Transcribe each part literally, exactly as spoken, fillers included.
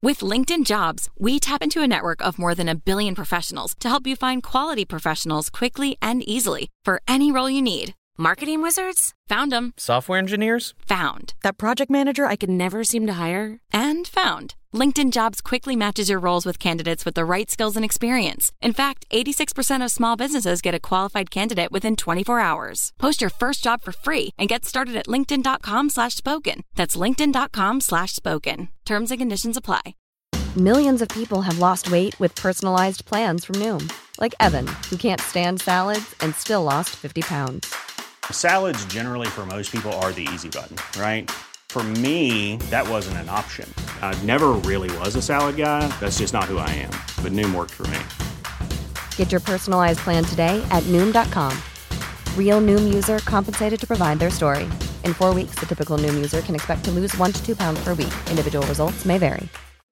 With LinkedIn Jobs, we tap into a network of more than a billion professionals to help you find quality professionals quickly and easily for any role you need. Marketing wizards? Found them. Software engineers? Found. That project manager I could never seem to hire? And found. LinkedIn Jobs quickly matches your roles with candidates with the right skills and experience. In fact, eighty-six percent of small businesses get a qualified candidate within twenty-four hours. Post your first job for free and get started at linkedin.com slash spoken. That's linkedin.com slash spoken. Terms and conditions apply. Millions of people have lost weight with personalized plans from Noom. Like Evan, who can't stand salads and still lost fifty pounds. Salads generally for most people are the easy button, right? For me, that wasn't an option. I never really was a salad guy. That's just not who I am. But Noom worked for me. Get your personalized plan today at Noom dot com. Real Noom user compensated to provide their story. In four weeks, the typical Noom user can expect to lose one to two pounds per week. Individual results may vary.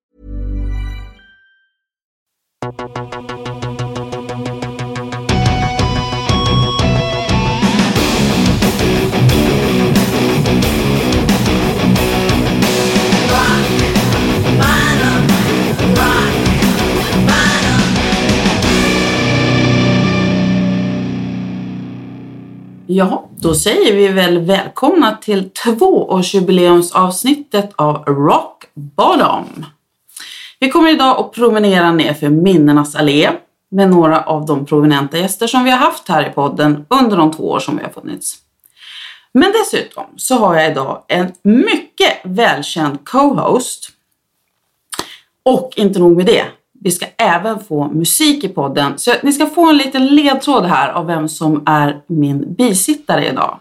Ja, då säger vi väl välkomna till tvåårsjubileumsavsnittet av Rock Bottom. Vi kommer idag att promenera ner för minnenas allé med några av de prominenta gäster som vi har haft här i podden under de två år som vi har funnits. Men dessutom så har jag idag en mycket välkänd co-host. Och inte nog med det. Vi ska även få musik i podden. Så ni ska få en liten ledtråd här av vem som är min bisittare idag.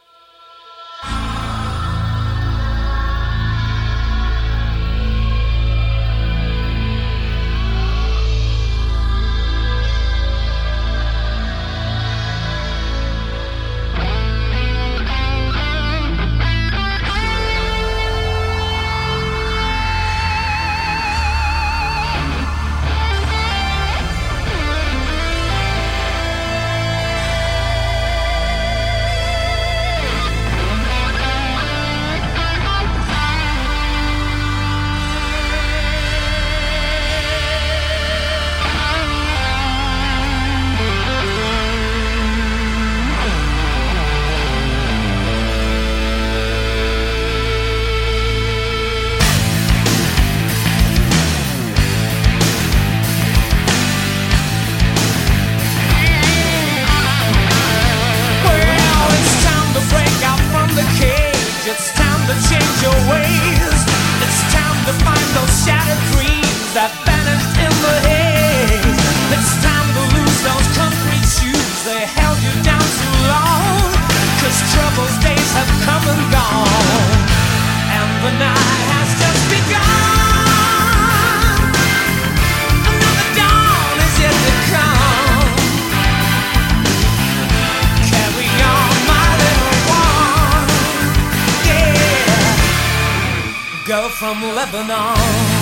From Lebanon.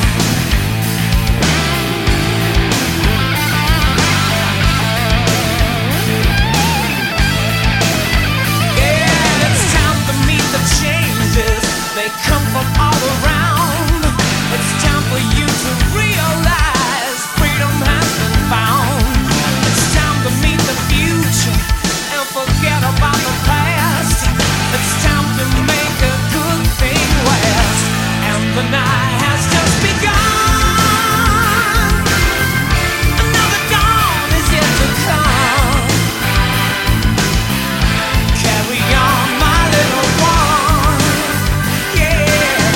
Yeah, it's time to meet the changes. They come from all around. It's time for you to realize freedom has been found. It's time to meet the future and forget about the past. It's time to make a good thing last. The night has just begun. Another dawn is yet to come. Carry on, my little one. Yeah.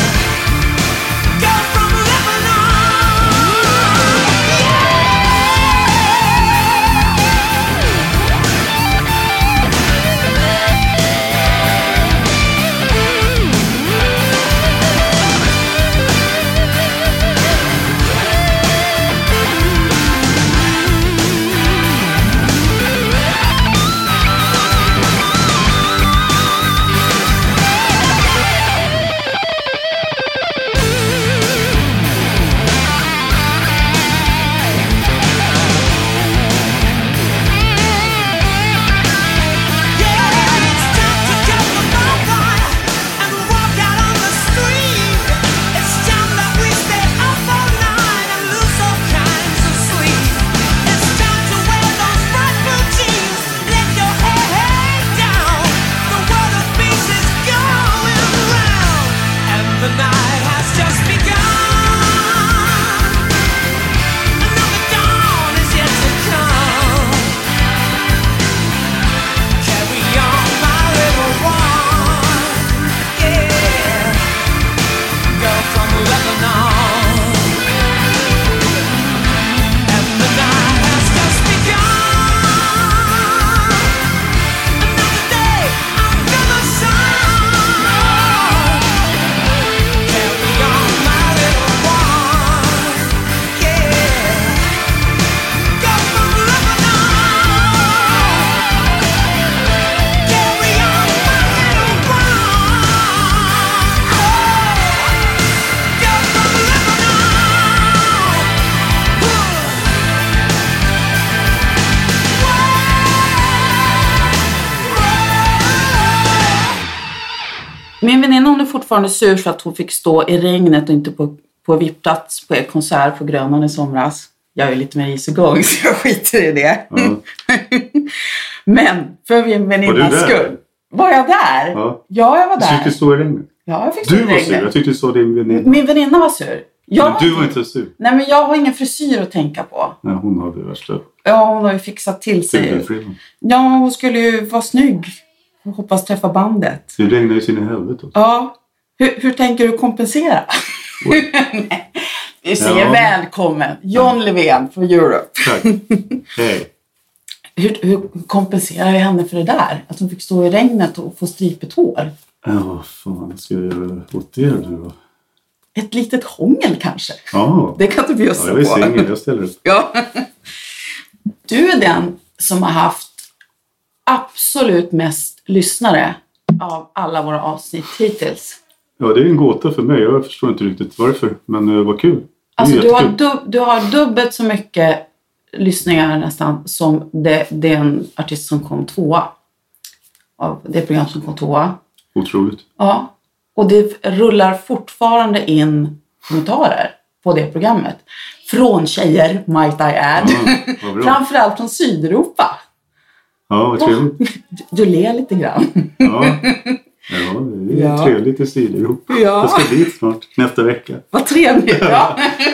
Min väninna, hon är fortfarande sur för att hon fick stå i regnet och inte på, på vippplats på en konsert på Grönan i somras. Jag är lite mer isogång så jag skiter i det. Ja. Men för min väninnas skull. Var jag där? Ja, ja jag var där. Du fick stå i regnet? Ja, jag fick stå du i regnet. Du var sur, jag tyckte du sa din väninna. Min väninna var sur. Jag men du var inte sur? Nej, men jag har ingen frisyr att tänka på. Nej, hon hade värsta. Ja, hon har ju fixat till sig. Ja, hon skulle ju vara snygg. Och hoppas träffa bandet. Det regnar ju sin i helvete också. Ja. Hur, hur tänker du kompensera? Nej. Vi säger ja. Välkommen. John ja. Levén från Europe. Tack. Hej. Hur, hur kompenserar jag henne för det där? Att hon fick stå i regnet och få stripet hår? Ja, vad fan ska jag göra åt det då? Ett litet hångel kanske. Ja. Det kan du bjussa ja, jag på. Jag är singel, jag ställer upp. Ja. Du är den som har haft absolut mest lyssnare av alla våra avsnitt hittills. Ja, det är en gåta för mig. Jag förstår inte riktigt varför, men det var kul. Det alltså du har, dub- du har dubbelt så mycket lyssningar nästan som det, det är en artist som kom tvåa. Av det program som kom tvåa. Otroligt. Ja, och det rullar fortfarande in kommentarer på det programmet. Från tjejer, might I add. Ja, framförallt från Sydeuropa. Ja, vad trevligt. Du, du ler lite grann. Ja, ja det är ja. trevligt i Sydeuropa. Ja. Jag ska dit snart, nästa vecka. Vad trevligt, ja.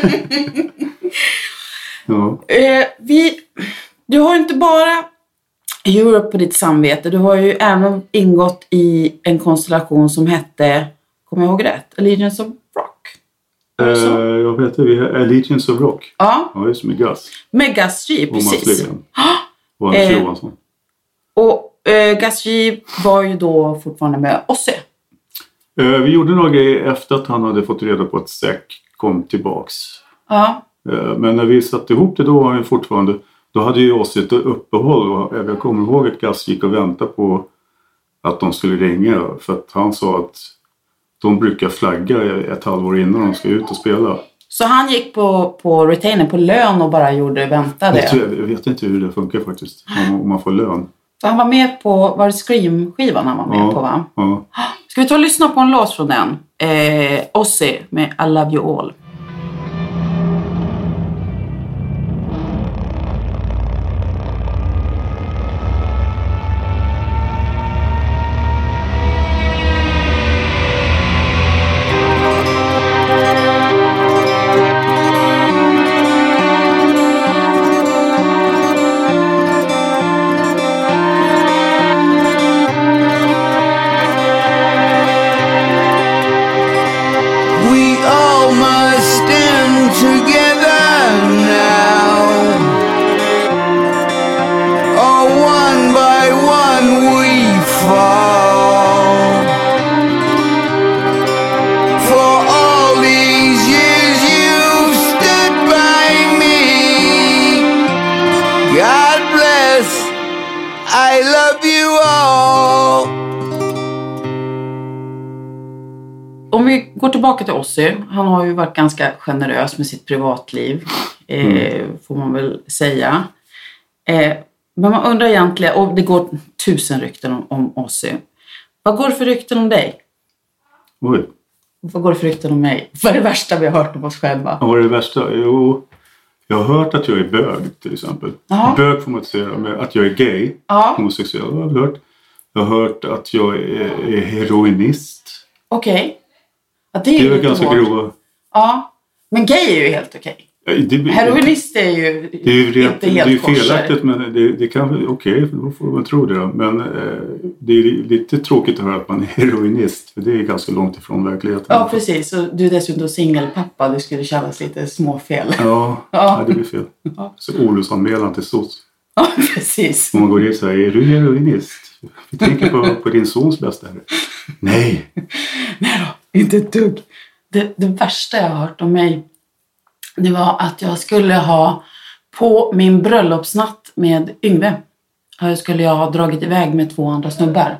ja. Eh, vi, du har inte bara Europe på ditt samvete. Du har ju även ingått i en konstellation som hette, kommer jag ihåg rätt? Allegiance of Rock. Eh, jag vet det, vi har Allegiance of Rock. Ja. Ja, det är som med Gus. Med Gus G, precis. Och Anders eh, Johansson. Och eh, Gus G var ju då fortfarande med Ozzy. Eh, vi gjorde några grejer efter att han hade fått reda på att Zac kom tillbaks. Ja. Eh, men när vi satte ihop det då var han fortfarande... Då hade ju Ozzy ett uppehåll och jag kommer ihåg att Gus gick och väntade på att de skulle ringa. För att han sa att de brukar flagga ett halvår innan de ska ut och spela. Så han gick på, på retainer på lön och bara gjorde väntade? Jag, tror, jag vet inte hur det funkar faktiskt. Om, om man får lön. Så han var med på, var det Scream-skivan han var med ja, på va? Ja. Ska vi ta och lyssna på en låt från den? Eh, Ozzy med I Love You All. Tillbaka till Ozzy. Han har ju varit ganska generös med sitt privatliv. Eh, mm. Får man väl säga. Eh, men man undrar egentligen, och det går tusen rykten om, om Ozzy. Vad går det för rykten om dig? Oj. Vad går det för rykten om mig? Vad är det värsta vi har hört om oss själva? Vad är det värsta? Jo, jag har hört att jag är bög till exempel. Aha. Bög får man inte säga, men att jag är gay. Ja. Homosexuell har jag hört. Jag har hört att jag är, är heroinist. Okej. Okay. Ja, det är, det är ju väl ganska hårt. grova. Ja, men gay är ju helt okej. Okay. Ja, det, heroinist är ju det är ju rent, inte helt det är felaktigt, men det, det kan vara okej, okay, då får man tro det. Men eh, det är lite tråkigt att höra att man är heroinist, för det är ganska långt ifrån verkligheten. Ja, precis. Och du är dessutom singelpappa, det skulle kännas lite småfel. Ja, ja. ja det blir fel. Ja. Så olusanmälan till S O S. Ja, precis. Om man går in och säger, är du heroinist? Vi tänker på, på din sons bästa här. Nej. Nej då, inte ett dugg. Det, det värsta jag har hört om mig, det var att jag skulle ha på min bröllopsnatt med Yngve. Jag skulle jag ha dragit iväg med två andra snubbar.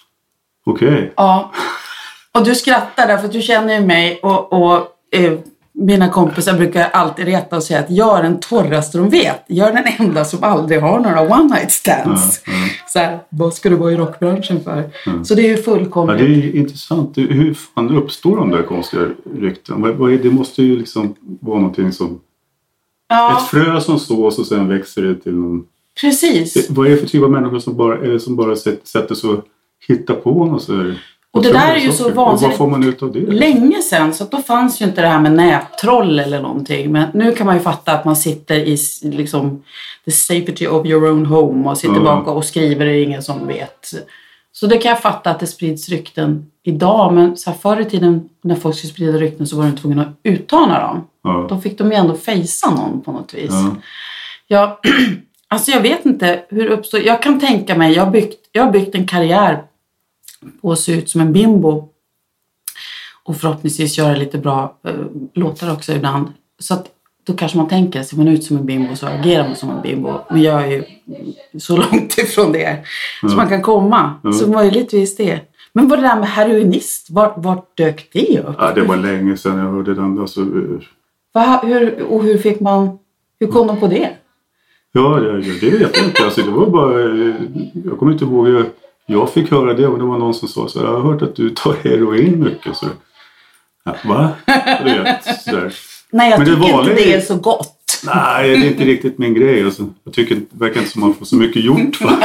Okej. Okay. Ja. Och du skrattar därför att du känner ju mig och, och eh, mina kompisar brukar alltid reta och säga att jag är den torraste de vet. Jag är den enda som aldrig har några one night stands. Mm, mm. Så här, vad ska du vara i rockbranschen för? Mm. Så det är ju fullkomligt. Ja, det är intressant. Hur fan uppstår de där konstiga rykten? Vad, vad är, det måste ju liksom vara någonting som... Ja. Ett frö som sås och sen växer det till någon... Precis. Vad är det för typ av människor som bara, eller som bara sätter sig och hittar på något så här? Och det där är ju så vansinnigt. Vad får man ut av det? Länge sedan, så att då fanns ju inte det här med nättroll eller någonting. Men nu kan man ju fatta att man sitter i liksom the safety of your own home och sitter mm. bak och skriver, det är ingen som vet. Så det kan jag fatta att det sprids rykten idag. Men så här, förr i tiden när folk skulle sprida rykten så var de tvungna att uttala dem. Mm. Då fick de ju ändå fejsa någon på något vis. Mm. Ja, alltså jag vet inte hur det uppstår. Jag kan tänka mig, jag har byggt, jag har byggt en karriär på att se ut som en bimbo och förhoppningsvis göra lite bra äh, låtar också ibland, så att då kanske man tänker, ser man ut som en bimbo så agerar man som en bimbo, men jag är ju så långt ifrån det mm. så man kan komma, mm. så möjligtvis det. Men vad det där med heroinist, vart, vart dök det upp? Ja, det var länge sedan jag hörde den. Alltså, Va, hur, och hur fick man, hur kom de på det? Ja, det, det vet jag inte, alltså, det var bara, jag kommer inte ihåg, jag Jag fick höra det och det var någon som sa så här, jag har hört att du tar heroin mycket. Så, ja, va? Vet, så där. Nej, jag men tycker det inte det är så gott. Nej, det är inte riktigt min grej. Alltså, jag tycker det verkar inte som man får så mycket gjort. uh,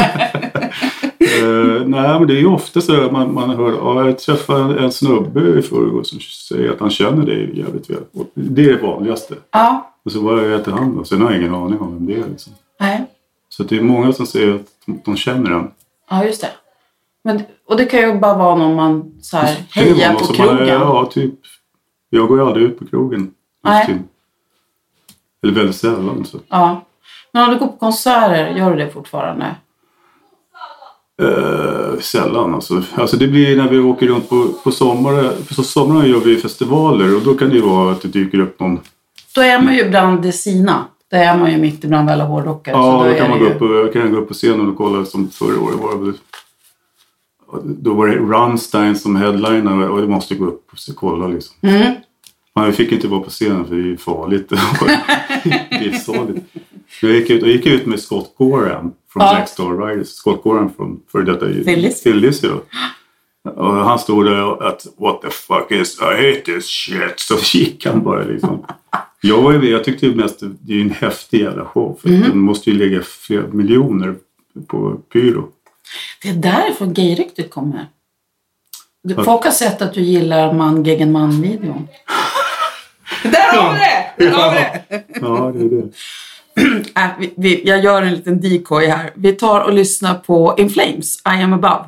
nej, men det är ju ofta så att man, man hör, ja, jag träffade en snubbe i förrgår som säger att han känner dig jävligt väl. Och det är det vanligaste. Ja. Och så vad heter han då? Sen har jag ingen aning om vem det är. Liksom. Nej. Så det är många som säger att de, de känner den. Ja, just det. Men, och det kan ju bara vara någon man så här, hejar på krogen. Man, ja, typ. Jag går ju aldrig ut på krogen. Nej. Till, eller väldigt sällan. Så. Ja. Men om du går på konserter, gör du det fortfarande? Uh, sällan alltså. Alltså det blir när vi åker runt på, på sommaren. På sommaren gör vi festivaler och då kan det ju vara att det dyker upp någon. Då är man ju bland det sina. Då är man ju mitt ibland alla hårdrockare. Ja, så då, då kan man ju... gå upp, på, kan gå upp på scenen och kolla som förra året var det. Då var det Rammstein som headliner och det måste gå upp och kolla liksom. Mm. Men vi fick inte vara på scenen för det är farligt. Det är farligt. Jag gick ut, jag gick ut med Scott Gorham från ja. Black Star Riders. Scott Gorham från för detta Phyllis. Phyllis ja. Och han stod där att what the fuck is, I hate this shit. Så gick han bara liksom. Jag, var ju, jag tyckte ju mest det är en häftig jävla show. För mm. den måste ju lägga flera miljoner på pyro. Det är därifrån gayryktet kommer. Folk har sett att du gillar man gegen man-videon. Där har vi det! Där har vi det! Ja, det är det. äh, vi, vi, jag gör en liten decoy här. Vi tar och lyssnar på In Flames, I Am Above.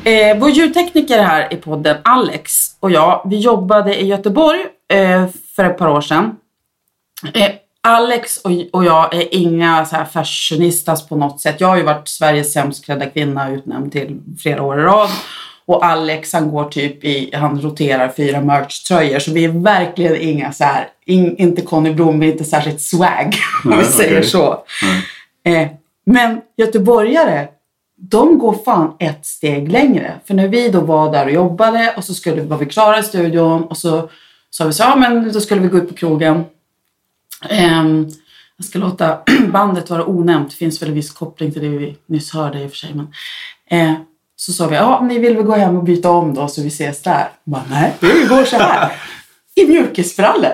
Eh, vår ljudtekniker här i podden, Alex och jag, vi jobbade i Göteborg eh, för ett par år sedan. Eh, Alex och, och jag är inga så här fashionistas på något sätt. Jag har ju varit Sveriges sämst klädda kvinna utnämnd till flera år i rad. Och Alex, han går typ i, han roterar fyra merch-tröjor. Så vi är verkligen inga så här, in, inte Conny Blom, vi är inte särskilt swag, om vi säger okay. så. Eh, men göteborgare, de går fan ett steg längre. För när vi då var där och jobbade och så skulle, var vi klara i studion och så sa vi så, ja men då skulle vi gå ut på krogen. Um, jag ska låta bandet vara onämnt. Det finns väl en viss koppling till det vi nyss hörde i och för sig. Men, uh, så sa vi, ja ni vill väl gå hem och byta om då så vi ses där. Bara, nej, det går så här. I mjukisbrallor.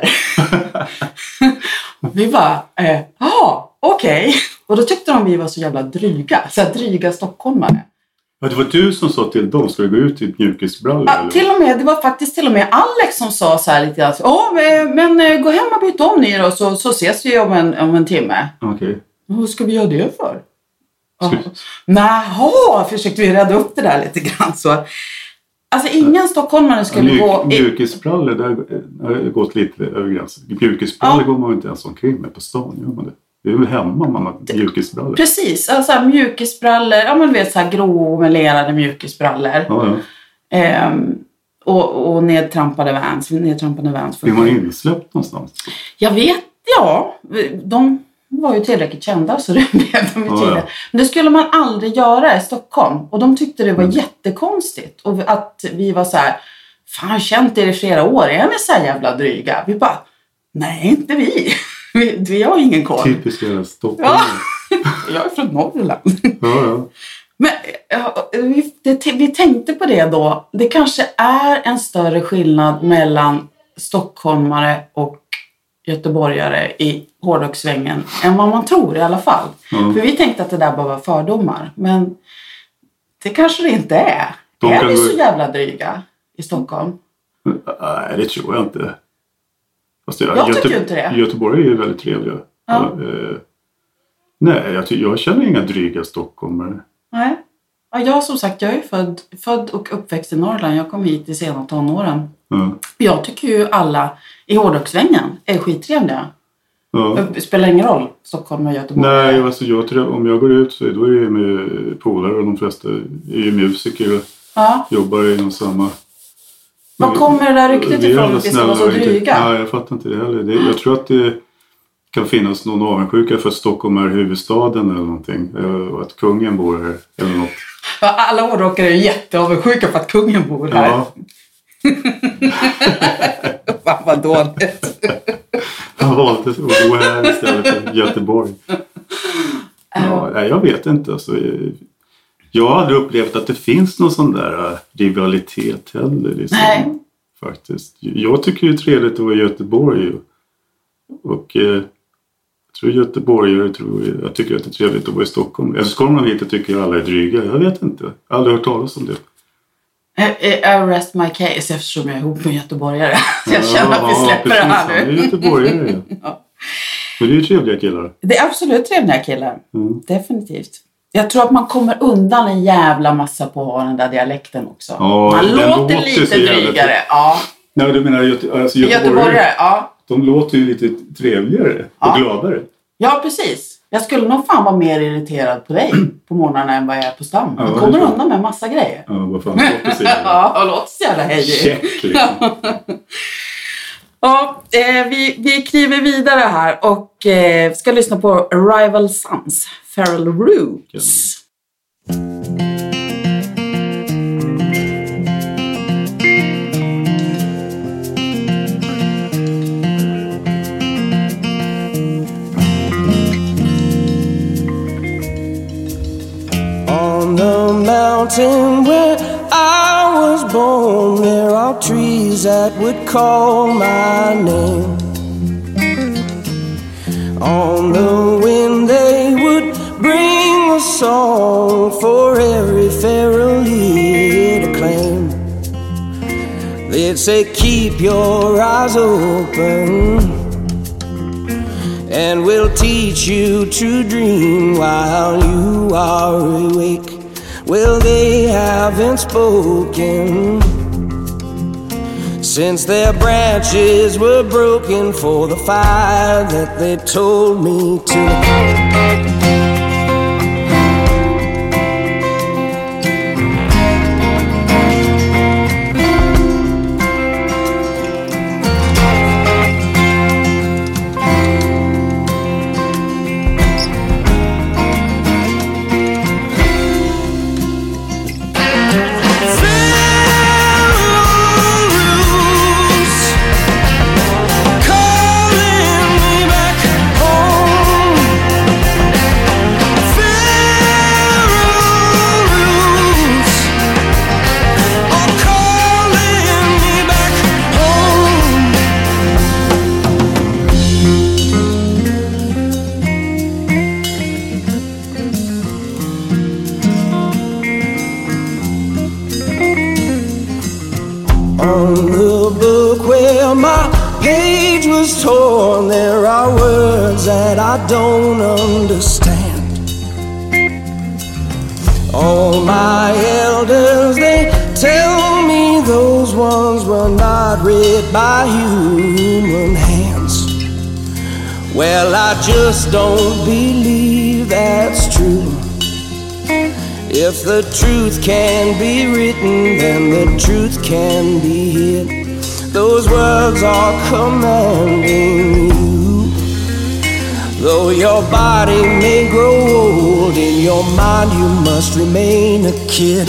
Vi bara, ja uh, okej. Okay. Och då tyckte de vi var så jävla dryga. Så här dryga stockholmare. Ja, det var du som sa till dem, ska du gå ut i mjukisbrallor? Ja, till och med, det var faktiskt till och med Alex som sa så här lite grann. Ja, men, men gå hem och byta om ni då, så, så ses vi om en, om en timme. Okej. Okay. Vad ska vi göra det för? Nähå, försökte vi rädda upp det där lite grann så. Alltså ingen stockholmare skulle Mjuk, gå... Mjukisbrallor, där har gått lite över gränsen. Mjukisbrallor ja. Går man inte ens omkring med på stan, gör man det? Det är väl hemma man har mjukisbrallor. Precis, alltså mjukisbrallor. Ja men du vet så här gråmelerade mjukisbrallor. Ja, ja. Ehm, och, och nedtrampade vans. Nedtrampade vans. Är man insläppt någonstans? Jag vet, ja. De var ju tillräckligt kända så det blev de ju ja, ja. Men det skulle man aldrig göra i Stockholm. Och de tyckte det var mm. jättekonstigt. Och att vi var så här, fan känt er i flera år. Är ni så här jävla dryga? Vi bara, nej inte vi. Vi, vi har ingen koll. Typiskt jävla Stockholm. Ja, jag är från Norrland. Ja, ja. Men ja, vi, det, vi tänkte på det då. Det kanske är en större skillnad mellan stockholmare och göteborgare i hårdrockssvängen än vad man tror i alla fall. Ja. För vi tänkte att det där bara var fördomar. Men det kanske det inte är. De är vi så jävla dryga i Stockholm? Nej, det tror jag inte. Fast jag, jag Göte- tycker inte det. Göteborg är ju väldigt trevliga. Ja. Ja, eh, nej, jag, jag känner inga dryga stockholmare. Nej. Ja, jag som sagt, jag är född, född och uppväxt i Norrland. Jag kom hit i sena tonåren. Ja. Jag tycker ju alla i hårdrockssvängen är skittrevliga. Ja. Det spelar ingen roll, Stockholm och Göteborg. Nej, alltså jag tror, om jag går ut så då är jag med polare och de flesta är ju musiker och ja. jobbar inom samma... Vad kommer det där ryktet ifrån att vi ska vara så dryga? Nej, jag fattar inte det heller. Det, jag tror att det kan finnas någon avundsjuka för att Stockholm är huvudstaden eller någonting. Och att kungen bor här eller något. Alla hårdrockare är jätteavundsjuka för att kungen bor här. Ja. Fan vad dåligt. Han valde att bo här istället för Göteborg. Ja, nej, jag vet inte. Alltså, jag har aldrig upplevt att det finns någon sån där rivalitet heller. Liksom, nej. Faktiskt. Jag tycker det är trevligt att vara i Göteborg. Och, och eh, jag tror Göteborg, jag, tror, jag tycker att det är trevligt att vara i Stockholm. Eller ska man hit tycker jag alla är dryga. Jag vet inte. Jag har aldrig hört talas om det. I rest my case eftersom jag är ihop med göteborgare. Så jag känner att vi släpper ja, det här nu. Det är göteborgare. Ja. Men det är ju trevliga killar. Det är absolut trevliga killar. Mm. Definitivt. Jag tror att man kommer undan en jävla massa på att ha den där dialekten också. Ja, man låter, låter lite drygare. Ja. Nej, du menar Göte- alltså göteborgare? Göteborgare, ja. De låter ju lite trevligare ja. och gladare. Ja, precis. Jag skulle nog fan vara mer irriterad på dig på morgonen än vad jag är på stam. Man ja, kommer undan med massa grejer. Ja, vad fan. Låter så ja, låter så jävla hej. Check, liksom. Ja, eh, vi, vi kliver vidare här och eh, ska lyssna på Rival Sons, Feral Roots. Ja. On the mountain where I was born, there are trees that would call my name. On the wind they would bring a song for every feral ear to claim. They'd say keep your eyes open, and we'll teach you to dream while you are awake. well, they haven't spoken since their branches were broken for the fire that they told me to. On the book where my page was torn, there are words that I don't understand. All my elders, they tell me those ones were not read by human hands. Well, I just don't believe that's true. If the truth can be written, then the truth can be hid. Those words are commanding you. Though your body may grow old, in your mind you must remain a kid.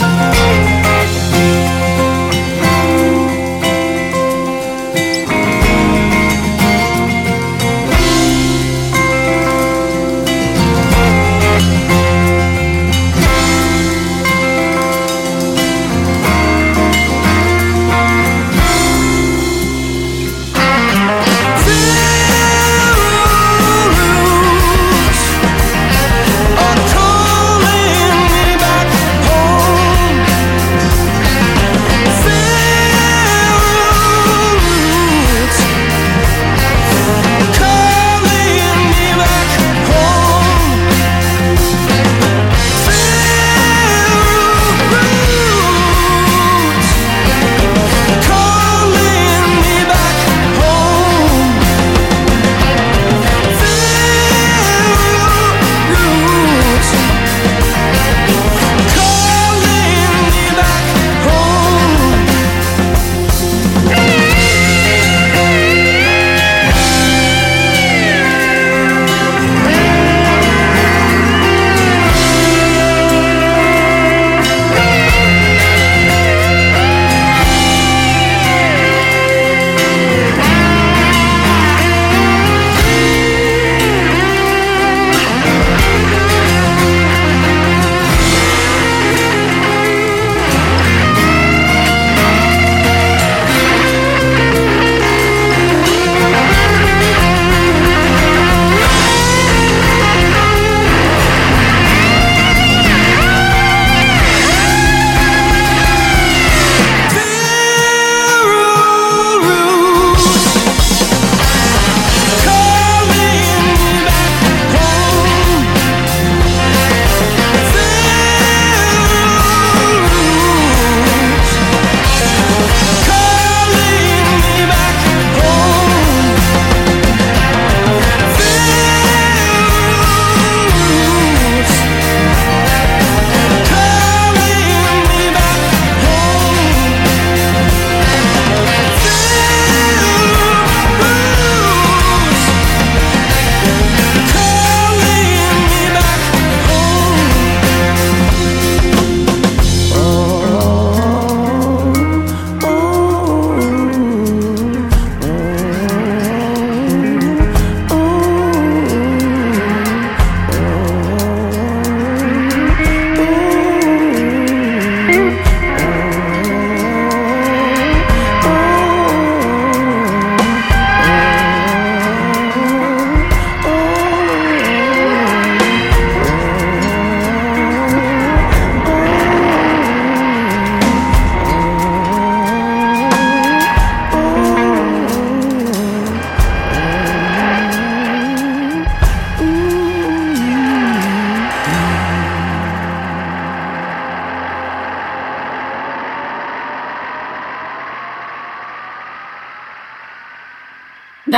Are calling me back home.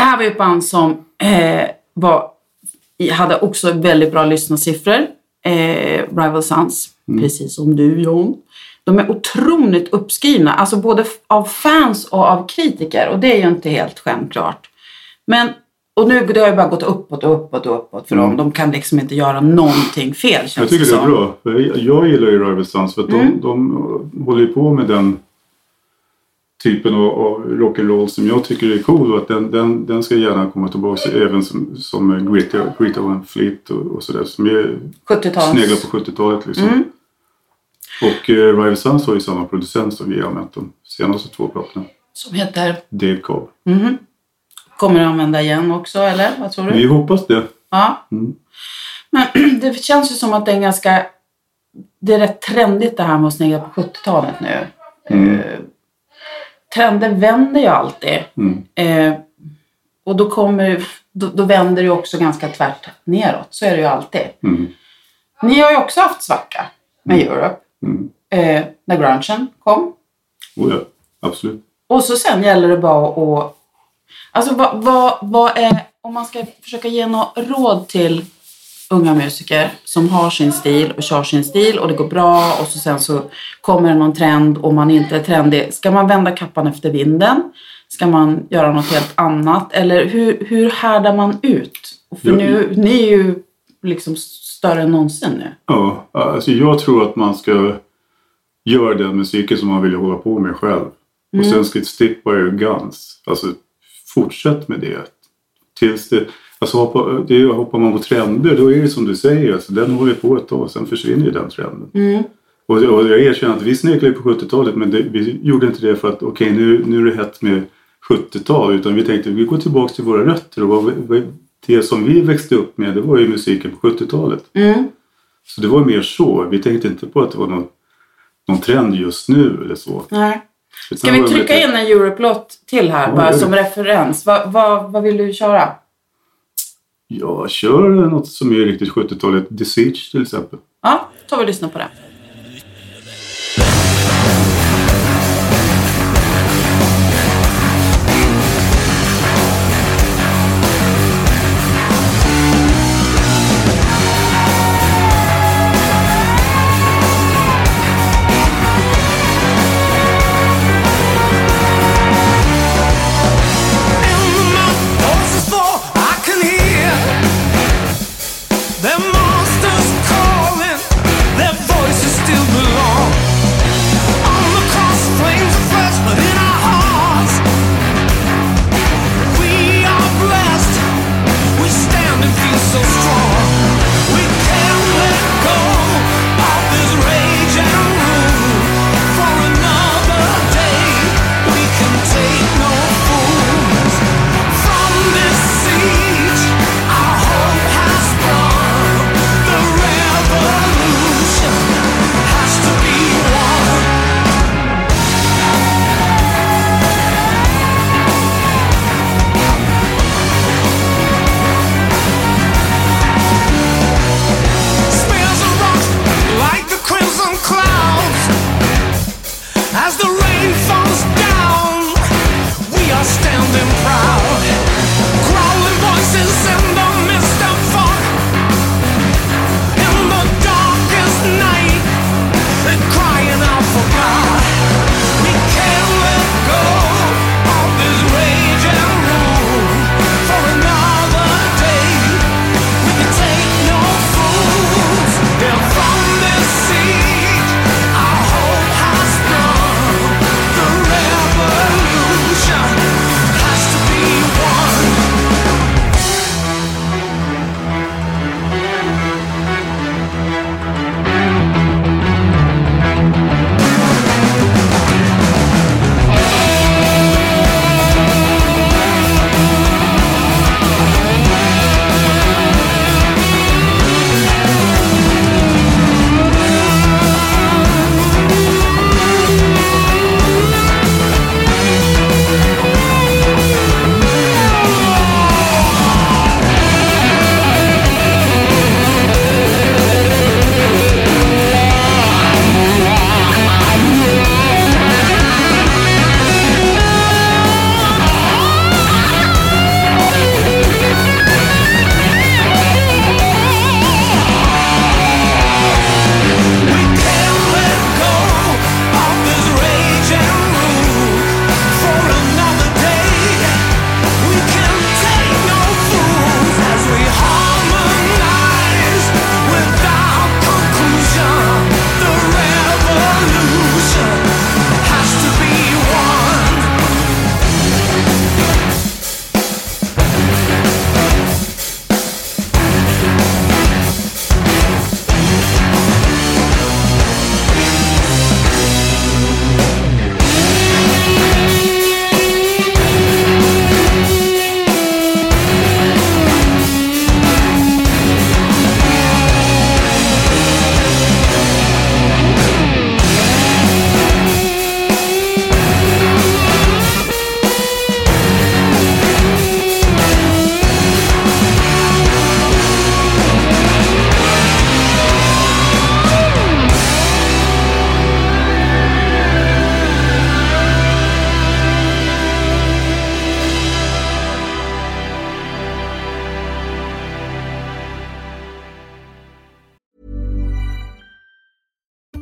här var ju ett band som eh, var, hade också väldigt bra lyssnarsiffror. Eh, Rival Sons, mm. precis som du, John. De är otroligt uppskrivna, alltså både av fans och av kritiker. Och det är ju inte helt självklart. Men, och nu det har ju bara gått uppåt och uppåt och uppåt för mm. dem. De kan liksom inte göra någonting fel, känns jag tycker det, det är bra. Jag, jag gillar ju Rival Sons för att mm. de, de håller ju på med den typen av, av rock'n'roll som jag tycker är cool. Och att den, den, den ska gärna komma tillbaka även som, som Greta, Greta Van Fleet och, och sådär. Som är sneglar på sjuttiotalet liksom. Mm. Och eh, Rival Sons har ju samma producent som vi har använt de senaste två plattorna. Som heter? Dave Cobb. Mm. Kommer du använda igen också, eller? Vad tror du? Vi hoppas det. Ja. Mm. Men det känns ju som att det är ganska... Det är rätt trendigt det här med att snegla på sjuttiotalet nu. Mm. Uh, trender vänder ju alltid. Mm. Uh, och då kommer... Då, då vänder det ju också ganska tvärt neråt. Så är det ju alltid. Mm. Ni har ju också haft svacka med mm. Europe. Mm. Uh, när grungen kom. Oh ja, absolut. Och så sen gäller det bara att... Alltså vad, vad, vad är... Om man ska försöka ge något råd till unga musiker som har sin stil och kör sin stil och det går bra och så sen så kommer det någon trend och man inte är trendig. Ska man vända kappan efter vinden? Ska man göra något helt annat? Eller hur, hur härdar man ut? För nu, ni är ju liksom större än någonsin nu. Ja, alltså jag tror att man ska göra den musiken som man vill hålla på med själv. Och mm. sen ska det stick by your guns. Alltså fortsätt med det. Tills det... Alltså hoppar, det är, hoppar man på trender, då är det som du säger. Alltså, den håller på ett tag, sen försvinner ju den trenden. Mm. Och, och jag erkänner att vi sneglade på sjuttiotalet, men det, vi gjorde inte det för att okej, okay, nu, nu är det hett med sjuttiotal. Utan vi tänkte, vi går tillbaka till våra rötter. Och vad, vad, det som vi växte upp med, det var ju musiken på sjuttiotalet. Mm. Så det var mer så. Vi tänkte inte på att det var någon, någon trend just nu eller så. Nej. Ska vi trycka lite... in en Europe-låt till här, ja, bara som referens? Va, va, vad vill du köra? Ja, kör något som är riktigt sjuttiotalet. The Siege till exempel. Ja, tar vi och lyssnar på det. Their monsters calling, their voices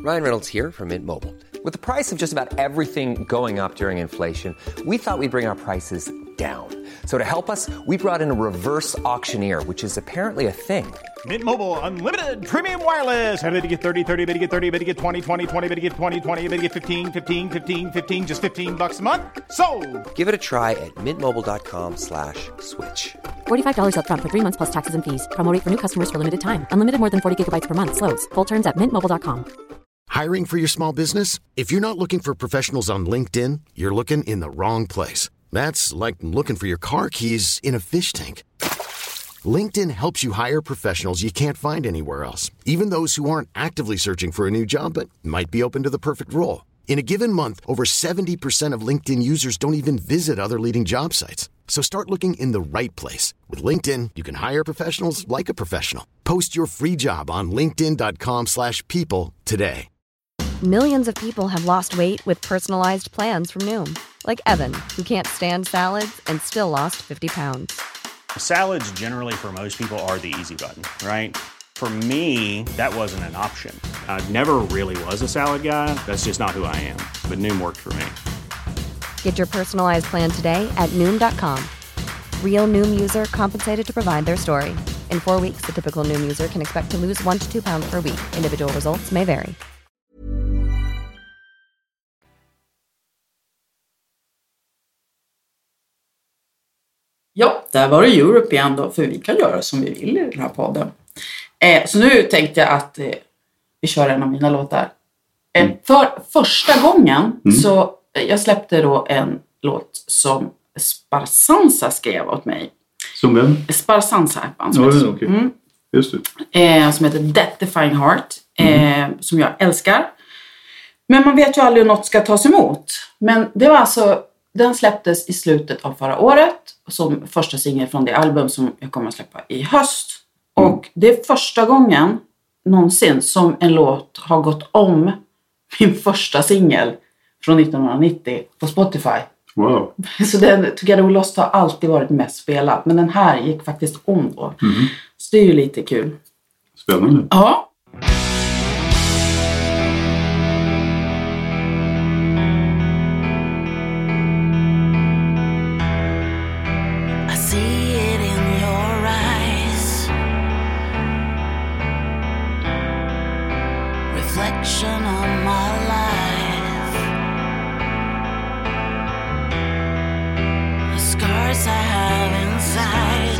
Ryan Reynolds here from Mint Mobile. With the price of just about everything going up during inflation, we thought we'd bring our prices down. So to help us, we brought in a reverse auctioneer, which is apparently a thing. Mint Mobile Unlimited Premium Wireless. How to get thirty, thirty, how to get thirty, how to get twenty, twenty, twenty, how to get twenty, twenty, how to get fifteen, fifteen, fifteen, fifteen, just fifteen bucks a month? Sold! Give it a try at mintmobile.com slash switch. forty-five dollars up front for three months plus taxes and fees. Promo rate for new customers for limited time. Unlimited more than forty gigabytes per month. Slows full terms at mint mobile dot com. Hiring for your small business? If you're not looking for professionals on LinkedIn, you're looking in the wrong place. That's like looking for your car keys in a fish tank. LinkedIn helps you hire professionals you can't find anywhere else, even those who aren't actively searching for a new job but might be open to the perfect role. In a given month, over seventy percent of LinkedIn users don't even visit other leading job sites. So start looking in the right place. With LinkedIn, you can hire professionals like a professional. Post your free job on linkedin dot com slash people today. Millions of people have lost weight with personalized plans from Noom. Like Evan, who can't stand salads and still lost fifty pounds. Salads generally for most people are the easy button, right? For me, that wasn't an option. I never really was a salad guy. That's just not who I am. But Noom worked for me. Get your personalized plan today at Noom dot com. Real Noom user compensated to provide their story. In four weeks, the typical Noom user can expect to lose one to two pounds per week. Individual results may vary. Ja, där var det Europe igen då, för vi kan göra som vi vill i den här podden. Eh, så nu tänkte jag att eh, vi kör en av mina låtar. Eh, mm. För första gången mm. så eh, jag släppte då en låt som Sparsansa skrev åt mig. Som vem? Sparsansa. Ja, det är okej. Mm. Just det. Eh, som heter Death Defying Heart. Eh, mm. Som jag älskar. Men man vet ju aldrig hur något ska tas emot. Men det var alltså... Den släpptes i slutet av förra året som första singel från det album som jag kommer att släppa i höst. Mm. Och det är första gången någonsin som en låt har gått om min första singel från nittonhundranittio på Spotify. Wow. Så den Together We Lost har alltid varit mest spelad. Men den här gick faktiskt om då. Mm. Så det är ju lite kul. Spännande. Ja. Reflection on my life, the scars I have inside,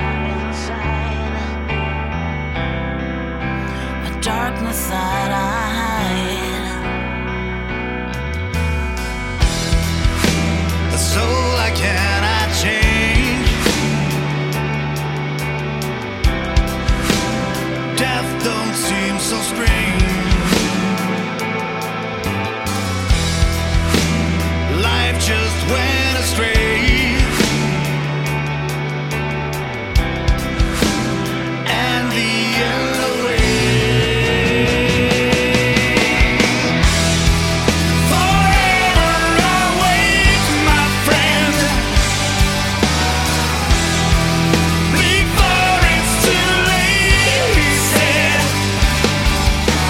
a darkness that I hide, a soul I cannot change, death don't seem so strange. Just went astray, and the yellow rain. Forever I wait, my friend, before it's too late, he said.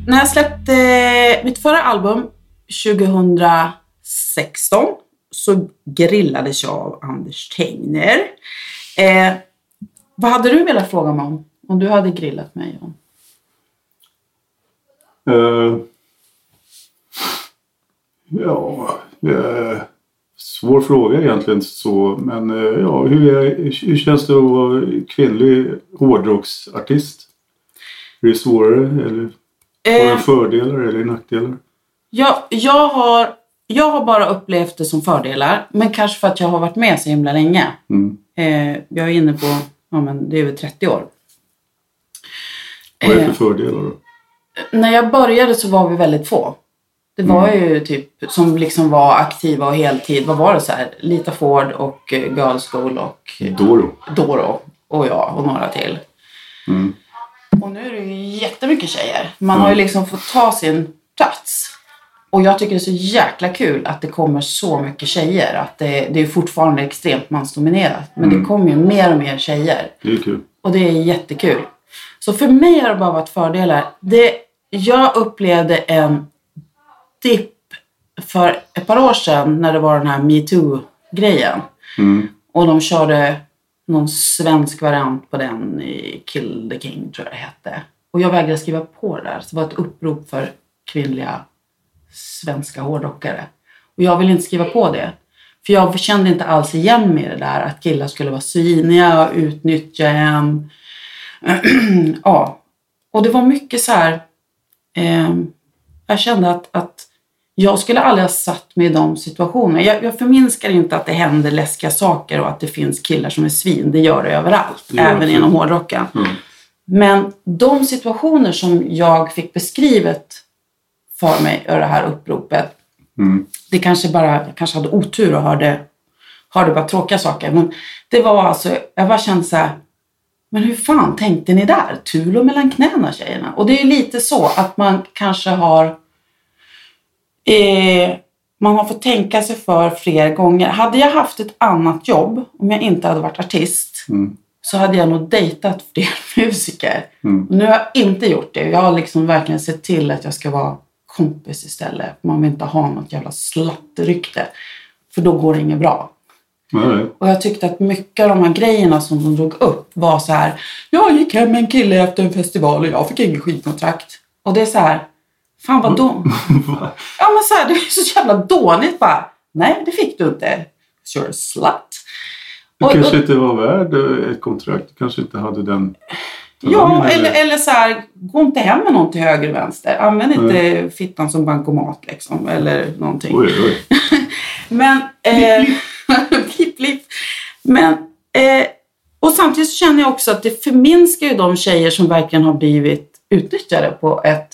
när jag släppte mitt förra album tjugohundrasexton så grillades jag av Anders Tegner. Eh, vad hade du velat fråga mig om? Om du hade grillat mig om? Uh, ja, uh, svår fråga egentligen så. Men uh, ja, hur, är, hur känns det att vara kvinnlig hårdrocksartist? Är det svårare eller har det fördelar eller nackdelar? Ja, jag har, jag har bara upplevt det som fördelar. Men kanske för att jag har varit med så himla länge. Mm. Eh, jag är inne på, ja men det är över trettio år. Vad är det för fördelar då? När jag började så var vi väldigt få. Det var mm. ju typ som liksom var aktiva och heltid. Vad var det så här? Lita Ford och Girl School och Doro. Doro och jag och några till. Mm. Och nu är det ju jättemycket tjejer. Man mm. har ju liksom fått ta sin plats. Och jag tycker det är så jäkla kul att det kommer så mycket tjejer. Att det, det är fortfarande extremt mansdominerat. Men mm. det kommer ju mer och mer tjejer. Det är kul. Och det är jättekul. Så för mig har det bara varit fördelar. Det, jag upplevde en dipp för ett par år sedan när det var den här MeToo-grejen. Mm. Och de körde någon svensk variant på den i Kill the King tror jag det hette. Och jag vägrade skriva på det där. Så det var ett upprop för kvinnliga svenska hårdrockare. Och jag ville inte skriva på det. För jag kände inte alls igen med det där. Att killar skulle vara sviniga och utnyttja en. Ja. Och det var mycket så här. Eh, jag kände att, att jag skulle aldrig ha satt mig i de situationerna. Jag, jag förminskar inte att det händer läskiga saker och att det finns killar som är svin. Det gör det överallt. Det även det. Inom hårdrocken. Mm. Men de situationer som jag fick beskrivet för mig i det här uppropet. Mm. Det kanske bara, jag kanske hade otur och hörde, hörde bara tråkiga saker. Men det var alltså, jag bara kände så här. Men hur fan tänkte ni där? Tulo mellan knäna tjejerna. Och det är lite så att man kanske har eh, man har fått tänka sig för fler gånger. Hade jag haft ett annat jobb, om jag inte hade varit artist, mm. så hade jag nog dejtat fler musiker. Mm. Och nu har jag inte gjort det. Jag har liksom verkligen sett till att jag ska vara kompis istället. Man vill inte ha något jävla slattrykte. För då går det inget bra. Nej. Och jag tyckte att mycket av de här grejerna som de drog upp var så här. Jag gick hem med en kille efter en festival och jag fick ingen skitkontrakt. Och det är så här. Fan vad då? Ja men så här, det är så jävla dåligt bara. Nej det fick du inte. You're a slut. Du och, kanske och, inte var värd ett kontrakt. Du kanske inte hade den. Ja eller, eller så här. Gå inte hem med någon till höger och vänster. Använd inte mm. fittan som bankomat liksom. Eller någonting. Oj, oj. Men eh, blip, blip. Men eh, och samtidigt så känner jag också att det förminskar ju de tjejer som verkligen har blivit utnyttjade på ett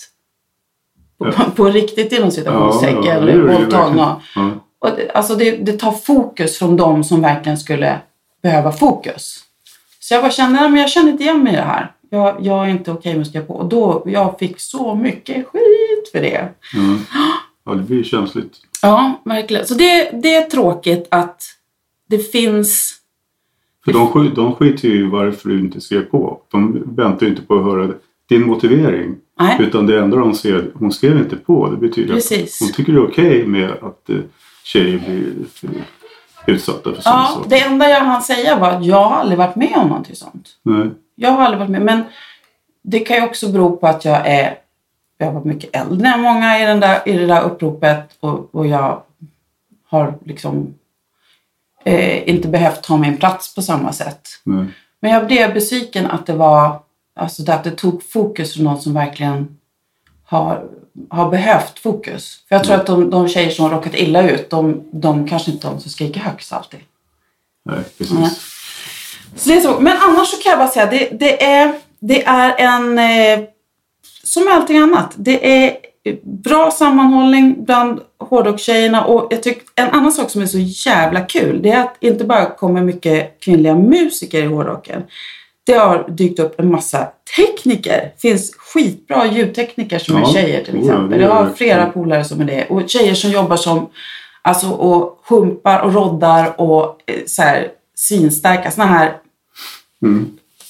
på, ja. på riktigt inom situationstecken ja, ja, eller våldtagna. Ja. Och det, alltså det, det tar fokus från de som verkligen skulle behöva fokus. Så jag bara känner, men jag känner inte igen mig i det här. Jag, jag är inte okej med att skriva på. Och då, jag fick så mycket skit för det. Mm. Ja, det blir känsligt. Ja, verkligen. Så det, det är tråkigt att det finns. För de, skit, de skiter ju varför du inte skrev på. De väntar ju inte på att höra din motivering. Nej. Utan det enda de ser, hon skrev inte på. Det betyder Precis. att hon tycker det är okej med att uh, tjejer blir uh, utsatta för sånt. Ja, saker. det enda jag hann säga var att jag har aldrig varit med om någonting sånt. Nej. Jag har aldrig varit med. Men det kan ju också bero på att jag är jag har varit mycket äldre än många i, den där, i det där uppropet. Och, och jag har liksom eh, inte behövt ta min plats på samma sätt. Nej. Men jag blev besviken att det var, alltså att det tog fokus från någon som verkligen har, har behövt fokus. För jag tror mm. att de, de tjejer som har råkat illa ut, de, de kanske inte de som skriker högst alltid. Nej, precis. Mm. Så det är så. Men annars så kan jag bara säga, det, det, är, det är en, eh, som med allting annat, det är bra sammanhållning bland hårdrockstjejerna. Och jag tycker en annan sak som är så jävla kul, det är att inte bara kommer mycket kvinnliga musiker i hårdrocken. Det har dykt upp en massa tekniker. Det finns skitbra ljudtekniker som ja, är tjejer till exempel. Jag har flera polare som är det. Och tjejer som jobbar som, alltså och humpar och roddar och så här svinstarka såna här mm.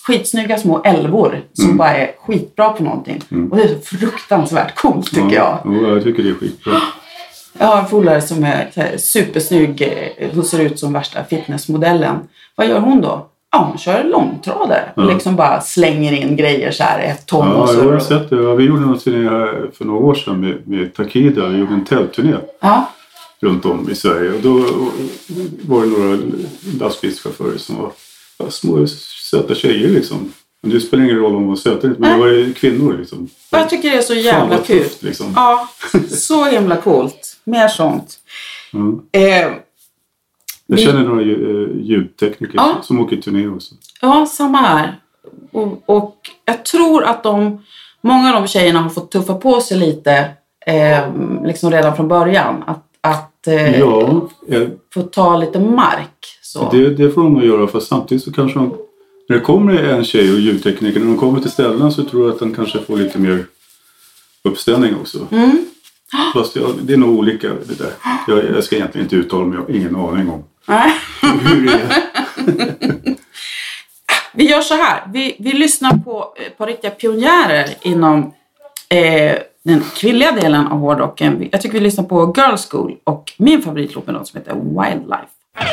skitsnygga små älvor som Mm. bara är skitbra på någonting. Mm. Och det är så fruktansvärt coolt tycker ja, jag. Ja, jag tycker det är skitbra. Jag har en polare som är så här supersnygg. eh, Hon ser ut som värsta fitnessmodellen. Vad gör hon då? Ja, hon kör långtradare. Och Ja. liksom bara slänger in grejer så här ett ton Ja, och så. jag har sett det. Ja, vi gjorde någon turné här för några år sedan med, med Takida. Vi gjorde en tältturné Ja. runt om i Sverige. Och då var det några lastbilschaufförer som var ja, små söta tjejer liksom. Men det spelar ingen roll om de var söta, men det var ju kvinnor liksom. Och jag tycker det är så Fan, jävla vad kul. tufft, liksom. Ja, så himla coolt. Mer sånt. Mm. Eh, Jag vi- känner några lju- eh, ljudtekniker Ja. som åker turné också. Ja, samma här. Och, och jag tror att de, många av de tjejerna har fått tuffa på sig lite eh, liksom redan från början. Att, att eh, Ja, eh, få ta lite mark. Så. det, det får de nog göra. Fast samtidigt så kanske de, när det kommer en tjej och ljudtekniker, när de kommer till ställen så tror jag att den kanske får lite mer uppställning också. Mm. Fast jag, det är nog olika det där. Jag, jag ska egentligen inte uttala mig, jag har ingen aning om Nej. hur det är. Vi gör så här. Vi, vi lyssnar på, på riktiga pionjärer inom eh, den kvinnliga delen av hårdrocken. Jag tycker vi lyssnar på Girl School och min favoritlåt med något som heter Wildlife.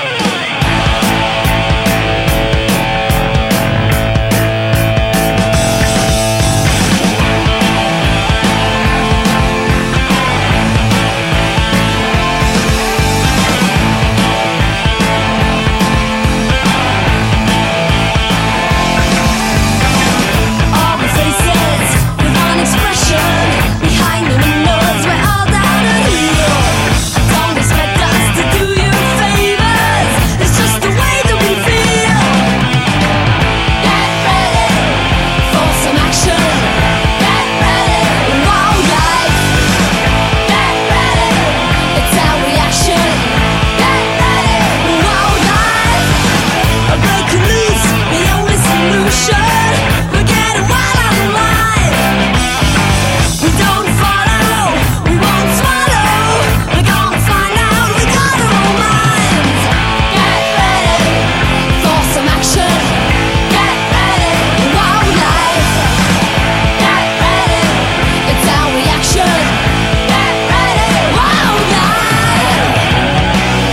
All the faces with one expression behind them, and knows we're all down to heel. Don't expect us to do you favors. It's just the way that we feel. Get ready for some action. Get ready, wildlife. Get ready, it's our reaction. Get ready, wildlife. A breaking loose, the only solution. We're getting wild out of line. We don't follow, we won't swallow. We're gonna find out, we got our own minds. Get ready for some action. Get ready, wildlife. Get ready, it's our reaction. Get ready, wildlife.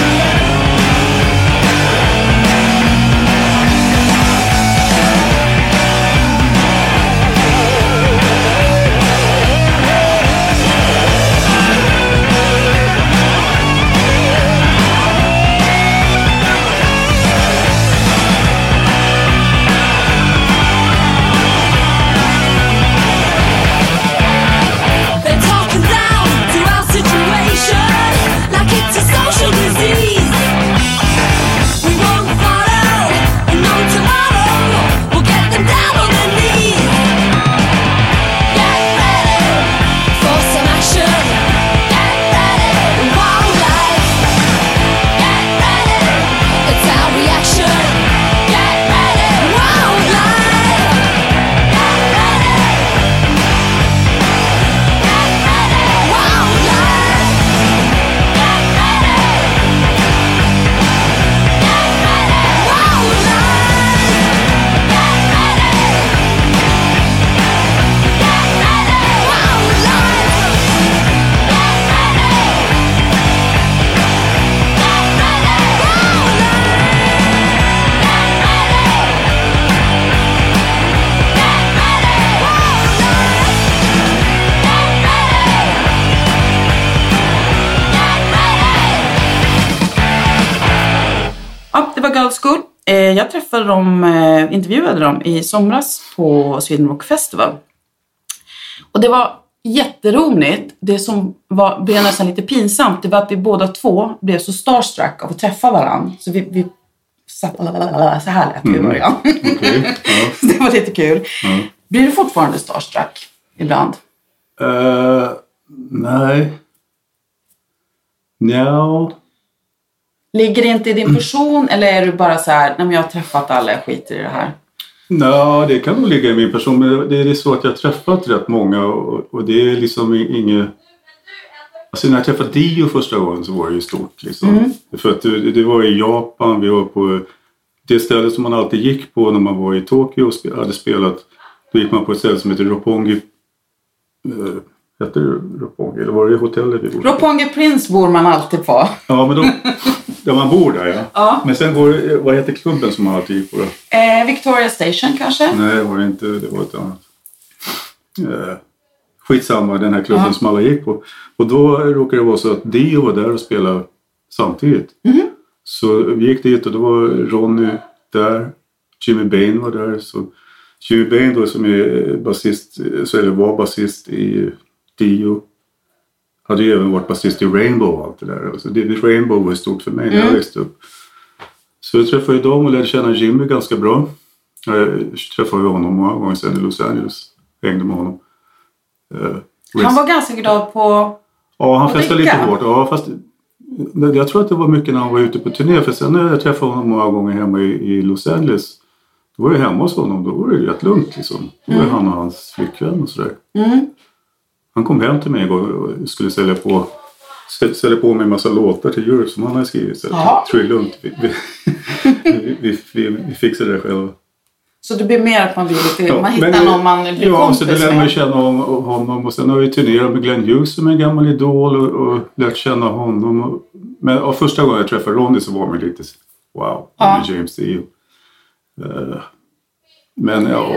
They're talking down to our situation like it's a social disease. We won't follow, and no tomorrow we'll get them down on their knees. Get ready for some action. Get ready, wildlife. Get ready, it's our reaction. Get ready, wildlife. Get ready. Get ready, wildlife. Get ready. Get ready, wildlife. Get ready. Get ready, Ja, det var Girl School. Eh, jag träffade dem, eh, intervjuade dem i somras på Sweden Rock Festival. Och det var jätteroligt. Det som var, blev nästan lite pinsamt, det var att vi båda två blev så starstruck av att träffa varandra. Så vi, vi satt så här lät vi i början. Okej, ja. Det var lite kul. Ja. Blir du fortfarande starstruck ibland? Eh, nej. Nja. Ligger det inte i din person eller är du bara så här, nej men jag har träffat alla, jag skiter i det här? Ja, det kan nog ligga i min person. Men det är så att jag har träffat rätt många och, och det är liksom inget... Alltså när jag träffade Dio första gången så var det ju stort liksom. Mm. För att det, det var i Japan, vi var på det stället som man alltid gick på när man var i Tokyo och sp- hade spelat, då gick man på ett ställe som heter Roppongi. Uh, hette det Roppongi? Eller var det hotellet vi bodde? Roppongi Prince bor man alltid på. Ja, men då, där man bor där, ja. Ja. Men sen går det, vad heter klubben som man alltid gick på då? Eh, Victoria Station kanske? Nej, det var det inte. Det var ett annat. Uh, skitsamma, den här klubben Ja. som alla gick på. Och då råkade det vara så att Dio var där och spelade samtidigt. Mm. Så vi gick dit och då var Ronny där. Jimmy Bain var där. Så Jimmy Bain då som är basist, så eller var basist i Dio. Hade ju även varit basist i Rainbow och allt det där. Så det, Rainbow var stort för mig när jag Mm. växte upp. Så jag träffade ju dem och lärde känna Jimmy ganska bra. Jag träffade ju honom många gånger sedan i Los Angeles. Hängde med honom. Uh, Han var ganska glad på... Ja, han Och festade dricka. lite hårt. Ja, fast jag tror att det var mycket när han var ute på turné. För sen när jag träffade honom många gånger hemma i, i Los Angeles. Då var jag hemma hos honom. Då var det rätt lugnt liksom. Då var Mm. han och hans flickvän och sådär. Mm. Han kom hem till mig igår och skulle sälja på, sälja på mig en massa låtar till Europe som han hade skrivit. Så jag Ja. tror det är lugnt. Vi, vi, vi, vi, vi, vi fixar det själva. Så det blir mer att man vill lite... Ja, man hittar men- någon man blir Ja, kompis så det lär man ju med. känna om, om honom. Och sen har vi turnerat med Glenn Hughes som är en gammal idol och, och lärt känna honom. Och, men av första gången jag träffade Ronny så var man lite wow, Ja. ja. James Dio. Uh, men ja,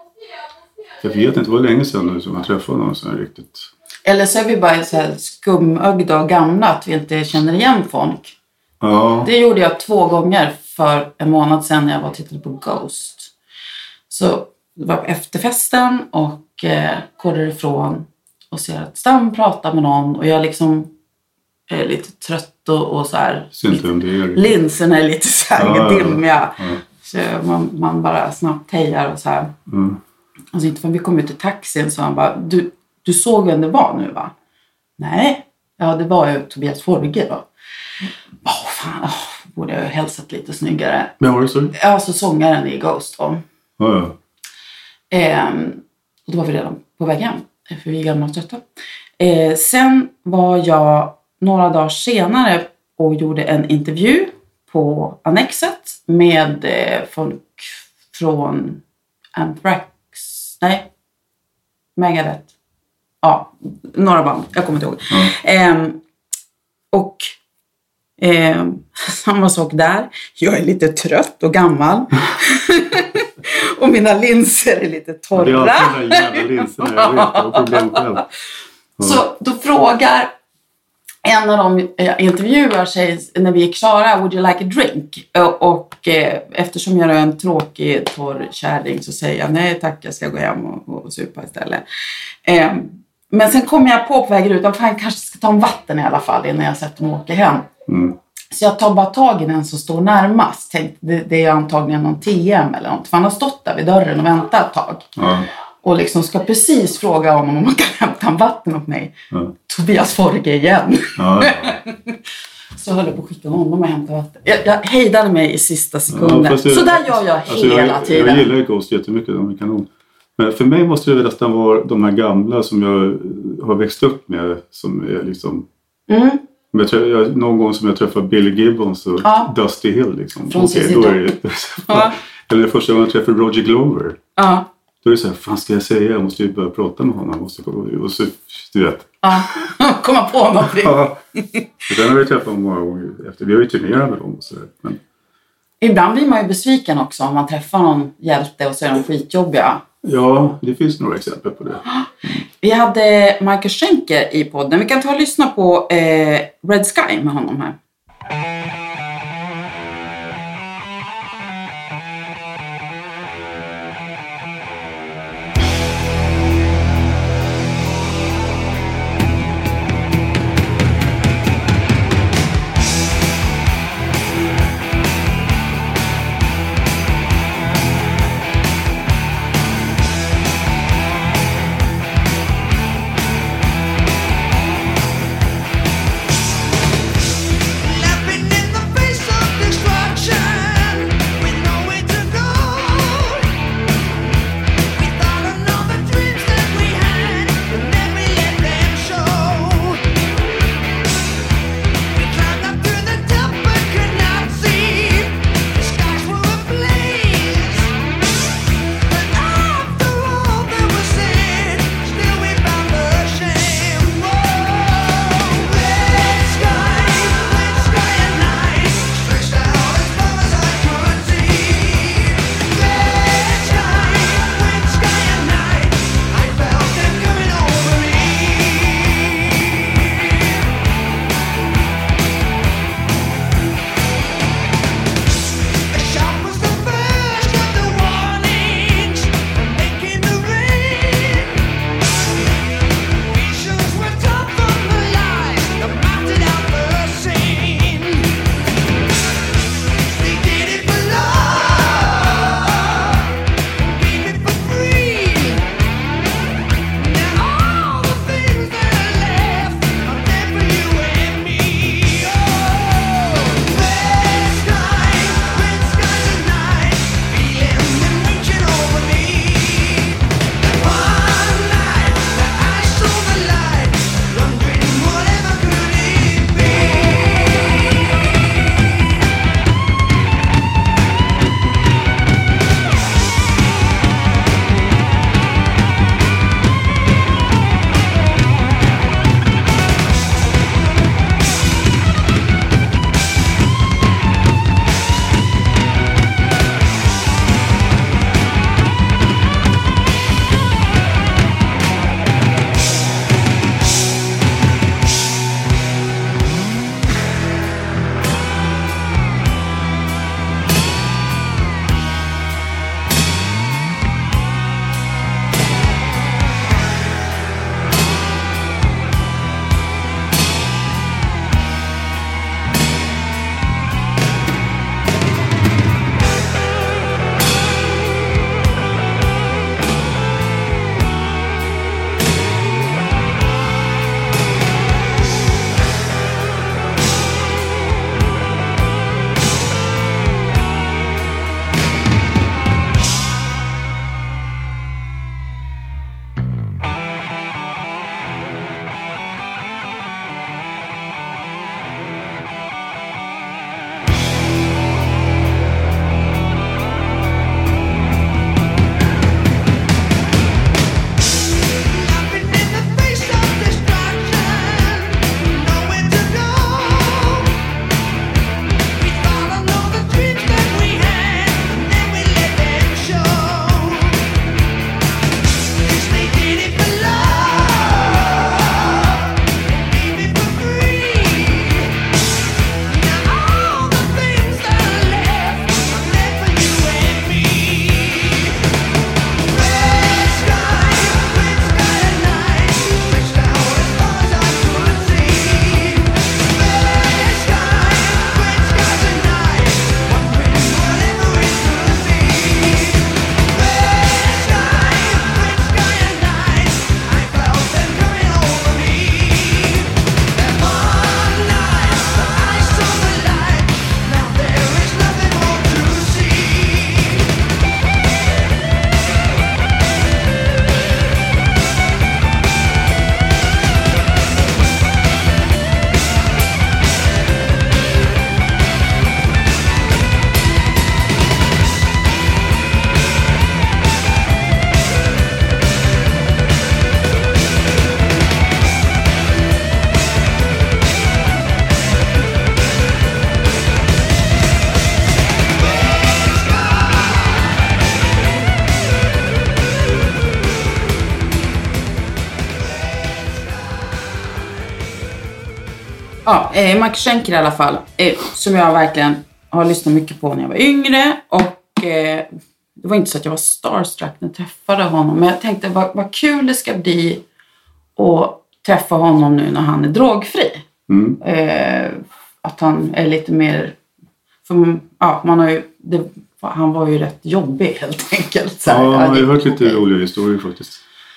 jag vet inte, det var länge sedan nu som jag träffade någon som är riktigt... Eller så är vi bara så här skumögda och gamla att vi inte känner igen folk. Ja, Det gjorde jag två gånger för en månad sedan när jag var och tittade på Ghost. Så det var på efterfesten och eh, går därifrån och ser att Stam pratar med någon och jag liksom är lite trött och, och så här. ser inte vem det är. riktigt. Linserna är lite så här Ja, ja, ja. dimmiga. Ja. Så man, man bara snabbt hejar och så här. Mm. Alltså inte förrän vi kom ut i taxin så han bara, du, du såg vem det var nu va? Nej, ja det var ju Tobias Forge då. Åh fan, åh, borde jag ha hälsat lite snyggare. Men var det så? Alltså sångaren i Ghost då. Ja, ja. Ehm, och då var vi redan på väg hem, för vi är gamla och trötta. Ehm, sen var jag några dagar senare och gjorde en intervju på Annexet med eh, folk från Anthrax, nej, Megadeth. Ja, några band, jag kommer inte ihåg. Ehm, och ehm, samma sak där. Jag är lite trött och gammal. Och mina linser är lite torra. Det är alltid de där jävla linserna, jag vet. Jag har problem själv. Så då frågar en av dem jag intervjuar sig när vi är klara, would you like a drink? Och, och eh, eftersom jag är en tråkig torr kärring så säger jag nej tack, jag ska gå hem och, och supa istället. Eh, men sen kommer jag på på vägen ut, fan jag kanske ska ta en vatten i alla fall innan jag sätter mig och åker hem. Mm. Så jag tar bara tag i den som står närmast. Tänkte, det, det är antagligen någon T M eller något. För han har stått där vid dörren och väntat ett tag. Ja. Och liksom ska precis fråga honom om man kan hämta en vatten åt mig. Ja. Tobias Forge igen. Ja, ja. Så höll jag på att skicka honom och hämta vatten. Jag, jag hejdade mig i sista sekunden. Ja, fast det- så där gör jag alltså, hela jag, tiden. Jag gillar ju Ghost jättemycket, de är kanon. Men för mig måste det väl nästan vara de här gamla som jag har växt upp med. Som är liksom... Mm. Om jag träffar, jag, någon gång som jag träffade Billy Gibbons och Ja. Dusty Hill liksom. Från Okej, C C då är det, Ja. Eller första gången jag träffade Roger Glover. Ja. Då är det så här, fan ska jag säga? Jag måste ju börja prata med honom. Jag måste, och så, du vet. Ja. Komma på någonting. Ja. Den har vi träffat många gånger efter. Vi har ju turnerat med dem och sådär. Men Ibland blir man ju besviken också om man träffar någon hjälte och så är de skitjobbiga. ja, det finns några exempel på det. Vi hade Michael Schenker i podden. Vi kan ta och lyssna på eh, Red Sky med honom här. Ja, eh, Michael Schenker i alla fall. Eh, som jag verkligen har lyssnat mycket på när jag var yngre. Och eh, det var inte så att jag var starstruck när jag träffade honom. Men jag tänkte vad, vad kul det ska bli att träffa honom nu när han är drogfri. Mm. Eh, att han är lite mer... För, ja, man har ju, det, han var ju rätt jobbig helt enkelt. Så här, ja, jag har ju hört lite okay. roliga historier faktiskt.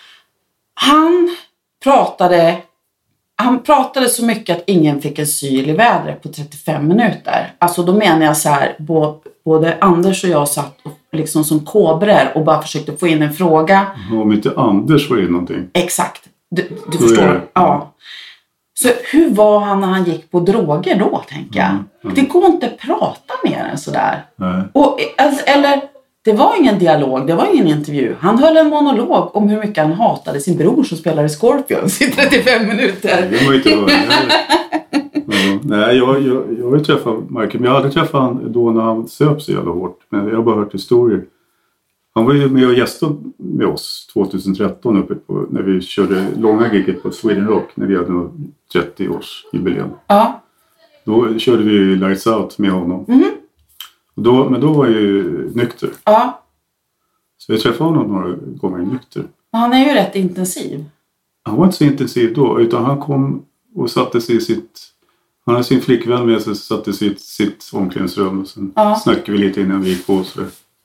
Han pratade... Han pratade så mycket att ingen fick en syl i vädret på trettiofem minuter. Alltså då menar jag så här, både Anders och jag satt och liksom som kobror och bara försökte få in en fråga. Om inte Anders var in någonting. Exakt, du, du förstår. Ja. Så hur var han när han gick på droger då, tänker jag? Mm, mm. Det går inte att prata mer än sådär. Nej. Och, eller, det var ingen dialog, det var ingen intervju. Han höll en monolog om hur mycket han hatade sin bror som spelade Scorpions i trettiofem minuter. Det var inte höra. Ja. Nej, jag, jag, jag har ju träffat Michael, men jag hade träffat han då när han söp så jävla hårt. Men jag har bara hört historier. Han var ju med och gästade med oss tjugohundratretton uppe på, när vi körde långa giget på Sweden Rock när vi hade trettio-årsjubileum. Ja. Då körde vi Lights Out med honom. Mm. Och då, men då var jag ju nykter. Ja. Så jag träffade honom några gånger nykter. Men han är ju rätt intensiv. Han var inte så intensiv då, utan han kom och satte sig i sitt... Han hade sin flickvän med sig och satte sig i sitt omklädningsrum. Och sen ja. snackade vi lite innan vi gick på. Så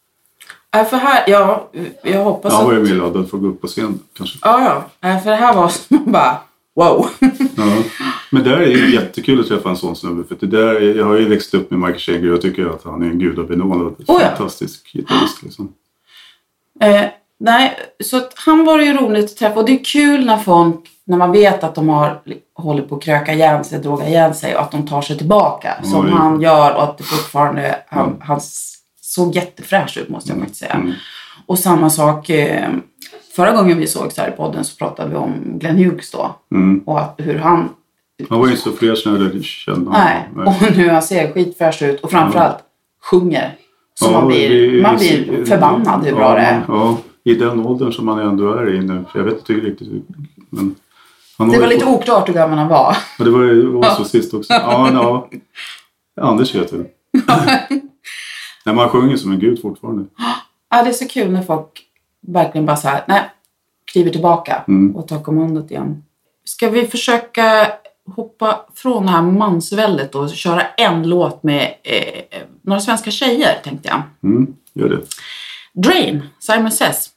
ja, för här, ja, jag hoppas ja, att... Han var ju mer laddad för att gå upp på scen, kanske. Ja, ja. För det här var som bara... Wow. Ja. Men det är ju jättekul att träffa en sån snubbe. För det där, jag har ju växt upp med Michael Schenker och jag tycker att han är en gudabenådad. Oh, ja. Fantastisk gitarrist liksom. Eh, nej, så att han var ju roligt att träffa. Och det är kul när folk, när man vet att de har håller på att kröka igen sig, droga igen sig och att de tar sig tillbaka. Ja, som han gör och att det fortfarande, han, ja. han såg jättefräsch ut måste jag faktiskt säga. Mm. Och samma sak... Eh, Förra gången vi såg så här i podden så pratade vi om Glenn Hughes då. Mm. Och att, hur han... Han var ju så fräsch när det kände. Nej, Nej, och nu han ser skitfräsch ut. Och framförallt ja. sjunger. Så ja, man blir, vi, man blir förbannad hur ja, bra det är. Ja, i den åldern som man ändå är i nu. Jag vet inte riktigt. Men han det var lite på... oklart hur gammal han var. Ja, det var ju var så sist också. Ja, ja. Anders heter det. Nej, man sjunger som en gud fortfarande. Ja, det är så kul när folk... verkligen bara så här, nej, kliver tillbaka mm. och tar kommandot igen. Ska vi försöka hoppa från det här mansväldet och köra en låt med eh, några svenska tjejer, tänkte jag. Mm, gör det. Drain, Simon Says.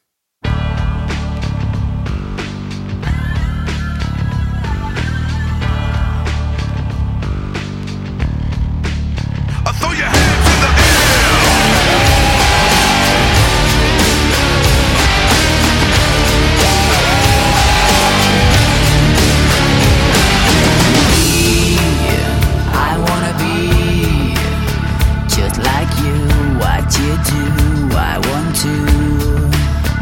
Just like you, what you do, I want to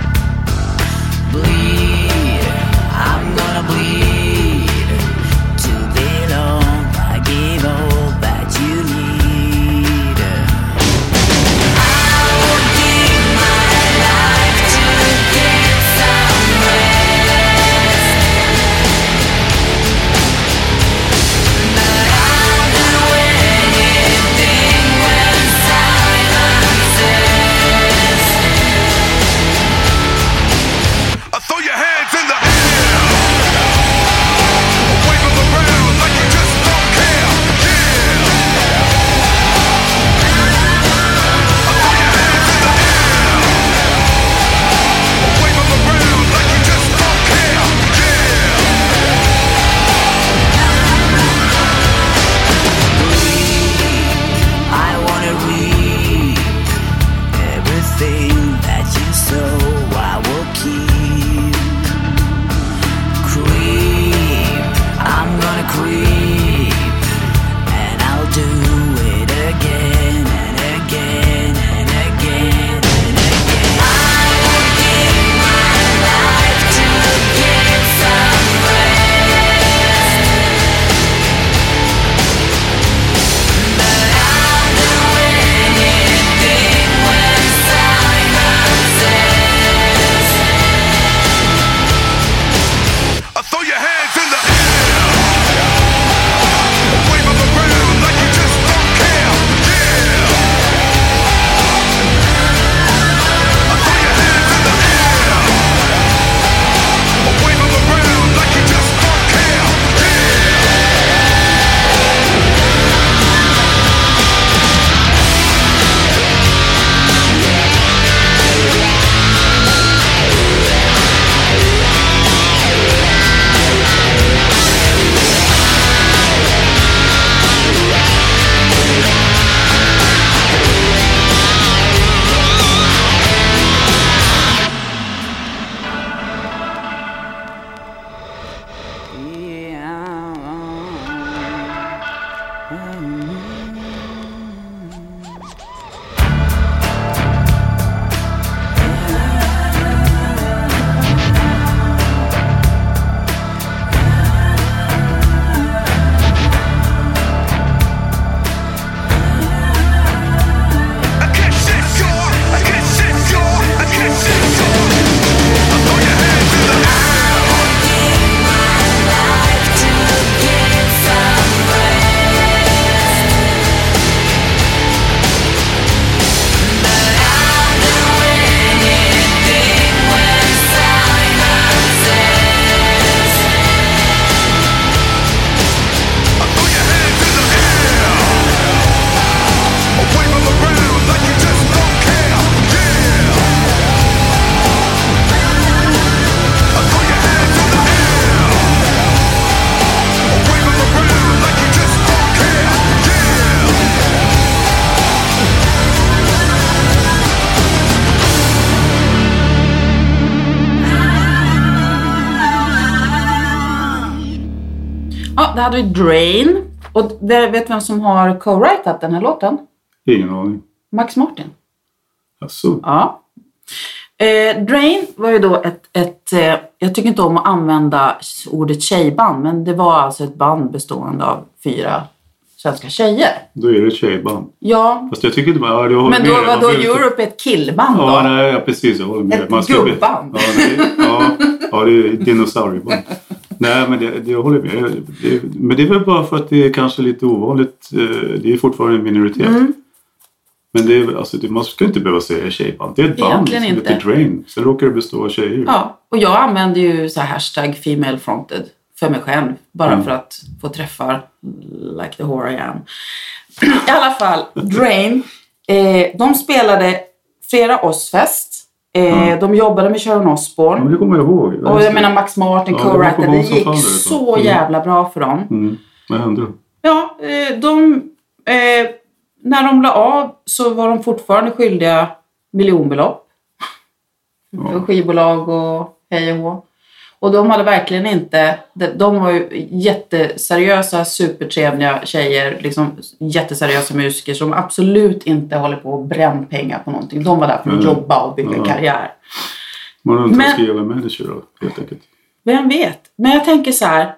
det hade vi Drain. Och vet du vem som har co-writat den här låten? Ingen aning. Max Martin. Alltså. Ja. Eh, Drain var ju då ett, ett eh, jag tycker inte om att använda ordet tjejband, men det var alltså ett band bestående av fyra svenska tjejer. Då är det ett tjejband. Ja. Fast jag tycker inte bara, ja, men då var då Europe ett killband då? Ja, nej, ja, precis. Jag håller med. Ett Man ska gubband. Ja, nej, ja, ja, det är dinosaurieband. Nej, men det, det jag håller med. Det, men det är väl bara för att det är kanske lite ovanligt. Det är fortfarande en minoritet. Mm. Men det är, alltså, det, man ska inte behöva säga tjejband. Det är ett band som heter Drain. Sen råkar det bestå av tjejer. Ja, och jag använder ju så här hashtag female fronted för mig själv. Bara mm. för att få träffa like the whore I am. I alla fall, Drain. Eh, de spelade flera Ozzfest. Eh, mm. De jobbade med Sharon Osbourne. Ja, det kommer jag ihåg. Och jag menar Max Martin, ja, co-writer. Det gick så mm. jävla bra för dem. Mm. Vad hände då? Ja, eh, de... Eh, när de la av så var de fortfarande skyldiga miljonbelopp. Ja. Skivbolag och hej och hå. Och de hade verkligen inte... De var ju jätteseriösa, supertrevliga tjejer. Liksom jätteseriösa musiker som absolut inte håller på att bränna pengar på någonting. De var där för att mm. jobba och bygga ja. karriär. Man har inte Men, skriva manager då, helt enkelt. Vem vet? Men jag tänker så här.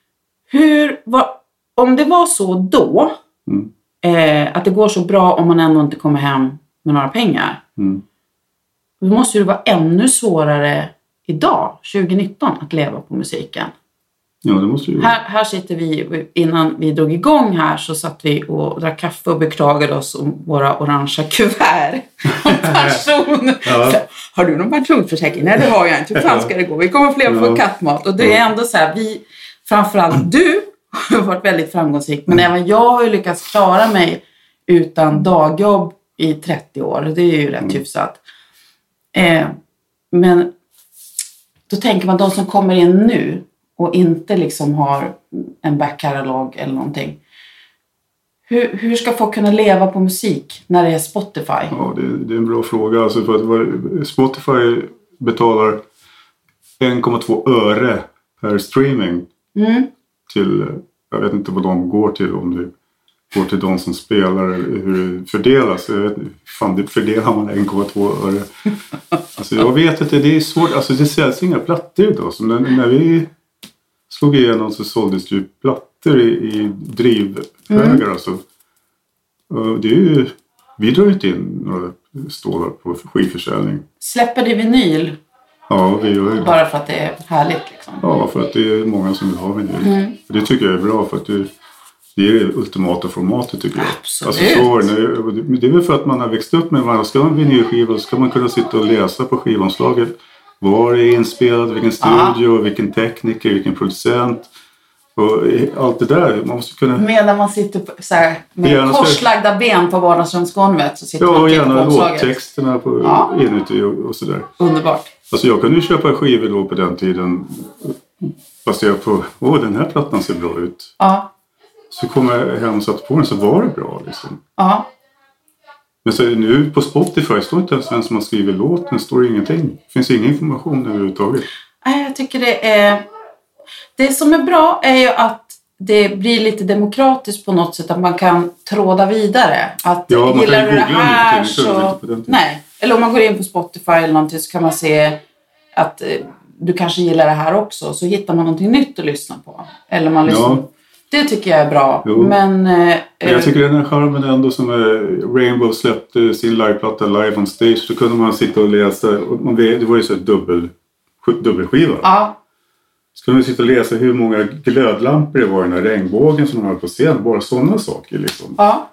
Hur... Var, om det var så då... Mm. Eh, att det går så bra om man ändå inte kommer hem med några pengar. Mm. Då måste det vara ännu svårare idag, tjugonitton, att leva på musiken. Ja, det måste ju. Här, här sitter vi, innan vi drog igång här så satt vi och drack kaffe och beklagade oss om våra orangea kuvert. Om pension. Ja. Har du någon pensionsförsäkring? Nej, det har jag inte. Hur fan ska det gå? Vi kommer fler ja. få kattmat. Och det är ändå så här, vi, framförallt du, har varit väldigt framgångsrik. Men mm. även jag har ju lyckats klara mig utan dagjobb i trettio år. Det är ju rätt mm. hyfsat. Eh, men då tänker man de som kommer in nu och inte liksom har en backkatalog eller någonting. Hur, hur ska folk kunna leva på musik när det är Spotify? Ja, det, det är en bra fråga. Alltså för att Spotify betalar en komma två öre per streaming. Mm. Till, jag vet inte vad de går till, om det går till de som spelar eller hur det fördelas. Jag vet, fan, det fördelar man en komma två öre. Alltså jag vet att det, det är svårt, alltså det säljs inga plattor idag. Så när, när vi slog igenom så såldes det ju plattor i, i drivhögar. Mm. Alltså. Och det är ju, vi drar ju inte in några stålar på skivförsäljning. Släpper det vinyl? Ja, vi gör ju. Bara för att det är härligt liksom. Ja, för att det är många som vill ha vinyl. Mm. Det tycker jag är bra för att det, det är det ultimata formatet tycker jag. Absolut. Alltså, så, det är väl för att man har växt upp med varandra. Ska man ha en vinylskiva så ska man kunna sitta och läsa på skivomslaget. Var det är inspelat, vilken studio, ah. vilken tekniker, vilken producent. Och allt det där, man måste kunna... Medan man sitter på, så här, med gärna korslagda ben på vardagsrumsgolvet så sitter ja, man och gärna låttexterna på, ja. inuti och, och sådär. Underbart. Alltså jag kunde ju köpa skivor då på den tiden baserat på, åh den här plattan ser bra ut. Ja. Så kom jag hem och satte på den så var det bra liksom. Ja. Men så nu på Spotify står inte ens vem som har skrivit låten, står ingenting. Det finns ingen information överhuvudtaget. Nej, jag tycker det är... Det som är bra är ju att det blir lite demokratiskt på något sätt. Att man kan tråda vidare. Att ja, man gillar kan du det här så... så... Nej. Eller om man går in på Spotify eller någonting så kan man se att eh, du kanske gillar det här också. Så hittar man någonting nytt att lyssna på. Eller man lyssnar... Ja. Det tycker jag är bra. Jo. Men... Eh, Men jag tycker den här charmen ändå som eh, Rainbow släppte sin liveplatta live on stage. Så kunde man sitta och läsa. Och man vet, det var ju så ett dubbel, dubbelskiva. Ja. Så kunde man sitta och läsa hur många glödlampor det var i den här regnbågen som de hade på scen. Bara sådana saker liksom. Ja.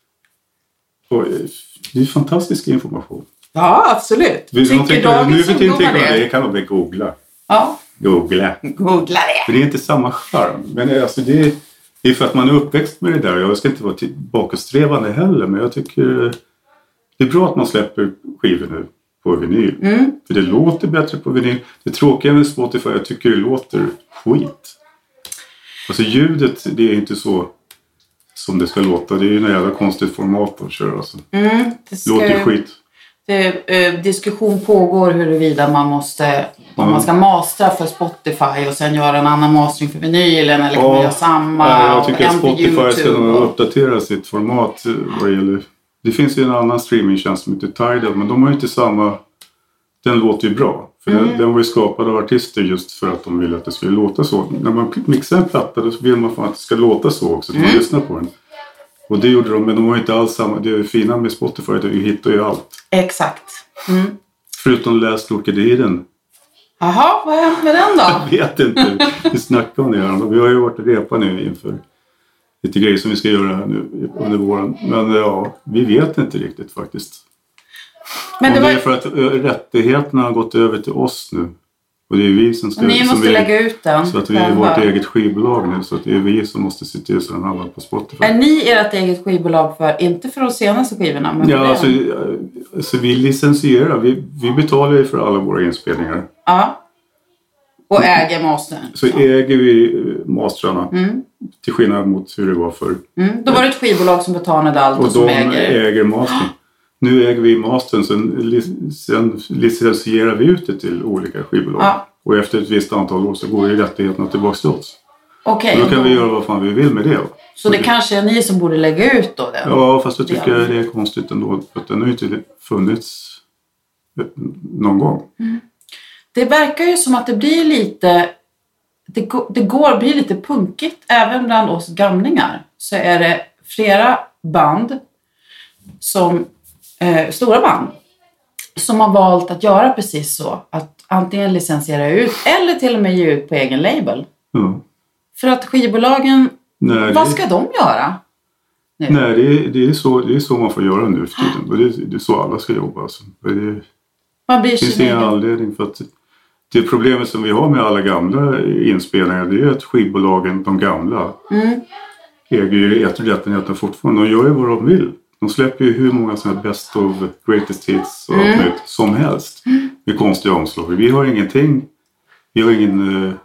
Och, det är fantastisk information. Ja, absolut. Vill tycker tänker, dagens nu för tiden tänker det? Det kan de väl googla. Ja. Googla. Googla det. Men det är inte samma charm. Men alltså det, det är för att man är uppväxt med det där. Jag ska inte vara bakåtsträvande heller. Men jag tycker det är bra att man släpper skivor nu på vinyl. Mm. För det låter bättre på vinyl. Det tråkiga med Spotify, jag tycker det låter skit. Alltså ljudet, det är inte så som det ska låta. Det är ju en jävla konstigt format att köra. Alltså. Mm, det ska... låter skit. det, eh, diskussion pågår huruvida man måste, om mm. man ska mastra för Spotify och sen göra en annan mastering för vinylen eller kan ja, man göra samma. Ja, jag tycker att Spotify ska nog uppdatera sitt format vad gäller. Det finns ju en annan streamingtjänst som heter Tidal, men de har ju inte samma. Den låter ju bra. För mm. den, den var ju skapad av artister just för att de ville att det skulle låta så. När man mixar en platta då vill man att det ska låta så också. Att mm. man lyssnar på den. Och det gjorde de, men de var inte alls samma. Det är fina med Spotify, att du hittar ju allt. Exakt. Mm. Förutom Last Orchideen. Jaha, vad hände med den då? Jag vet inte. Vi snackar om det här. Vi har ju varit och repa nu inför lite grejer som vi ska göra nu under våren. Men ja, vi vet inte riktigt faktiskt. Men det, var... det är för att rättigheterna har gått över till oss nu. Och det är vi som ska... Ni måste som vi, lägga ut den. Så att vi är vårt eget skivbolag nu. Så att det är vi som måste se till så den hamnar på Spotify. Är ni ert eget skivbolag för, inte för de senaste skivorna? Men ja, alltså, alltså vi licensierar. Vi, vi betalar ju för alla våra inspelningar. Ja. Och äger mastern. Så, så äger vi mastrarna. Mm. Till skillnad mot hur det var förr. Mm. Då var det ett skivbolag som betalade allt och, och som äger. äger. äger mastern. Nu äger vi mastern, sen, sen licensierar vi ut det till olika skivbolag. Ja. Och efter ett visst antal år så går ju rättigheterna tillbaka till oss. Okej. Och då kan vi göra vad fan vi vill med det. Så det kanske är ni som borde lägga ut då? Den? Ja, fast jag tycker jag det är konstigt ändå. För att den har ju inte funnits någon gång. Mm. Det verkar ju som att det blir lite... Det går, det går blir lite punkigt. Även bland oss gamlingar så är det flera band som... Eh, stora band som har valt att göra precis så, att antingen licensiera ut eller till och med ge ut på egen label. Mm. För att skivbolagen, nej, vad ska det... de göra nu? Nej, det är, det, är så, det är så man får göra nu för tiden. Och det, är, det är så alla ska jobba. Alltså. Det, man blir det finns ingen anledning för att det problemet som vi har med alla gamla inspelningar, det är att skivbolagen, de gamla, mm. äger ju rättigheterna fortfarande. De gör ju vad de vill. De släpper ju hur många sådana best of greatest hits och mm. allt möjligt som helst. Mm. Med konstiga omslag. Vi har ingenting. Vi har ingen uh,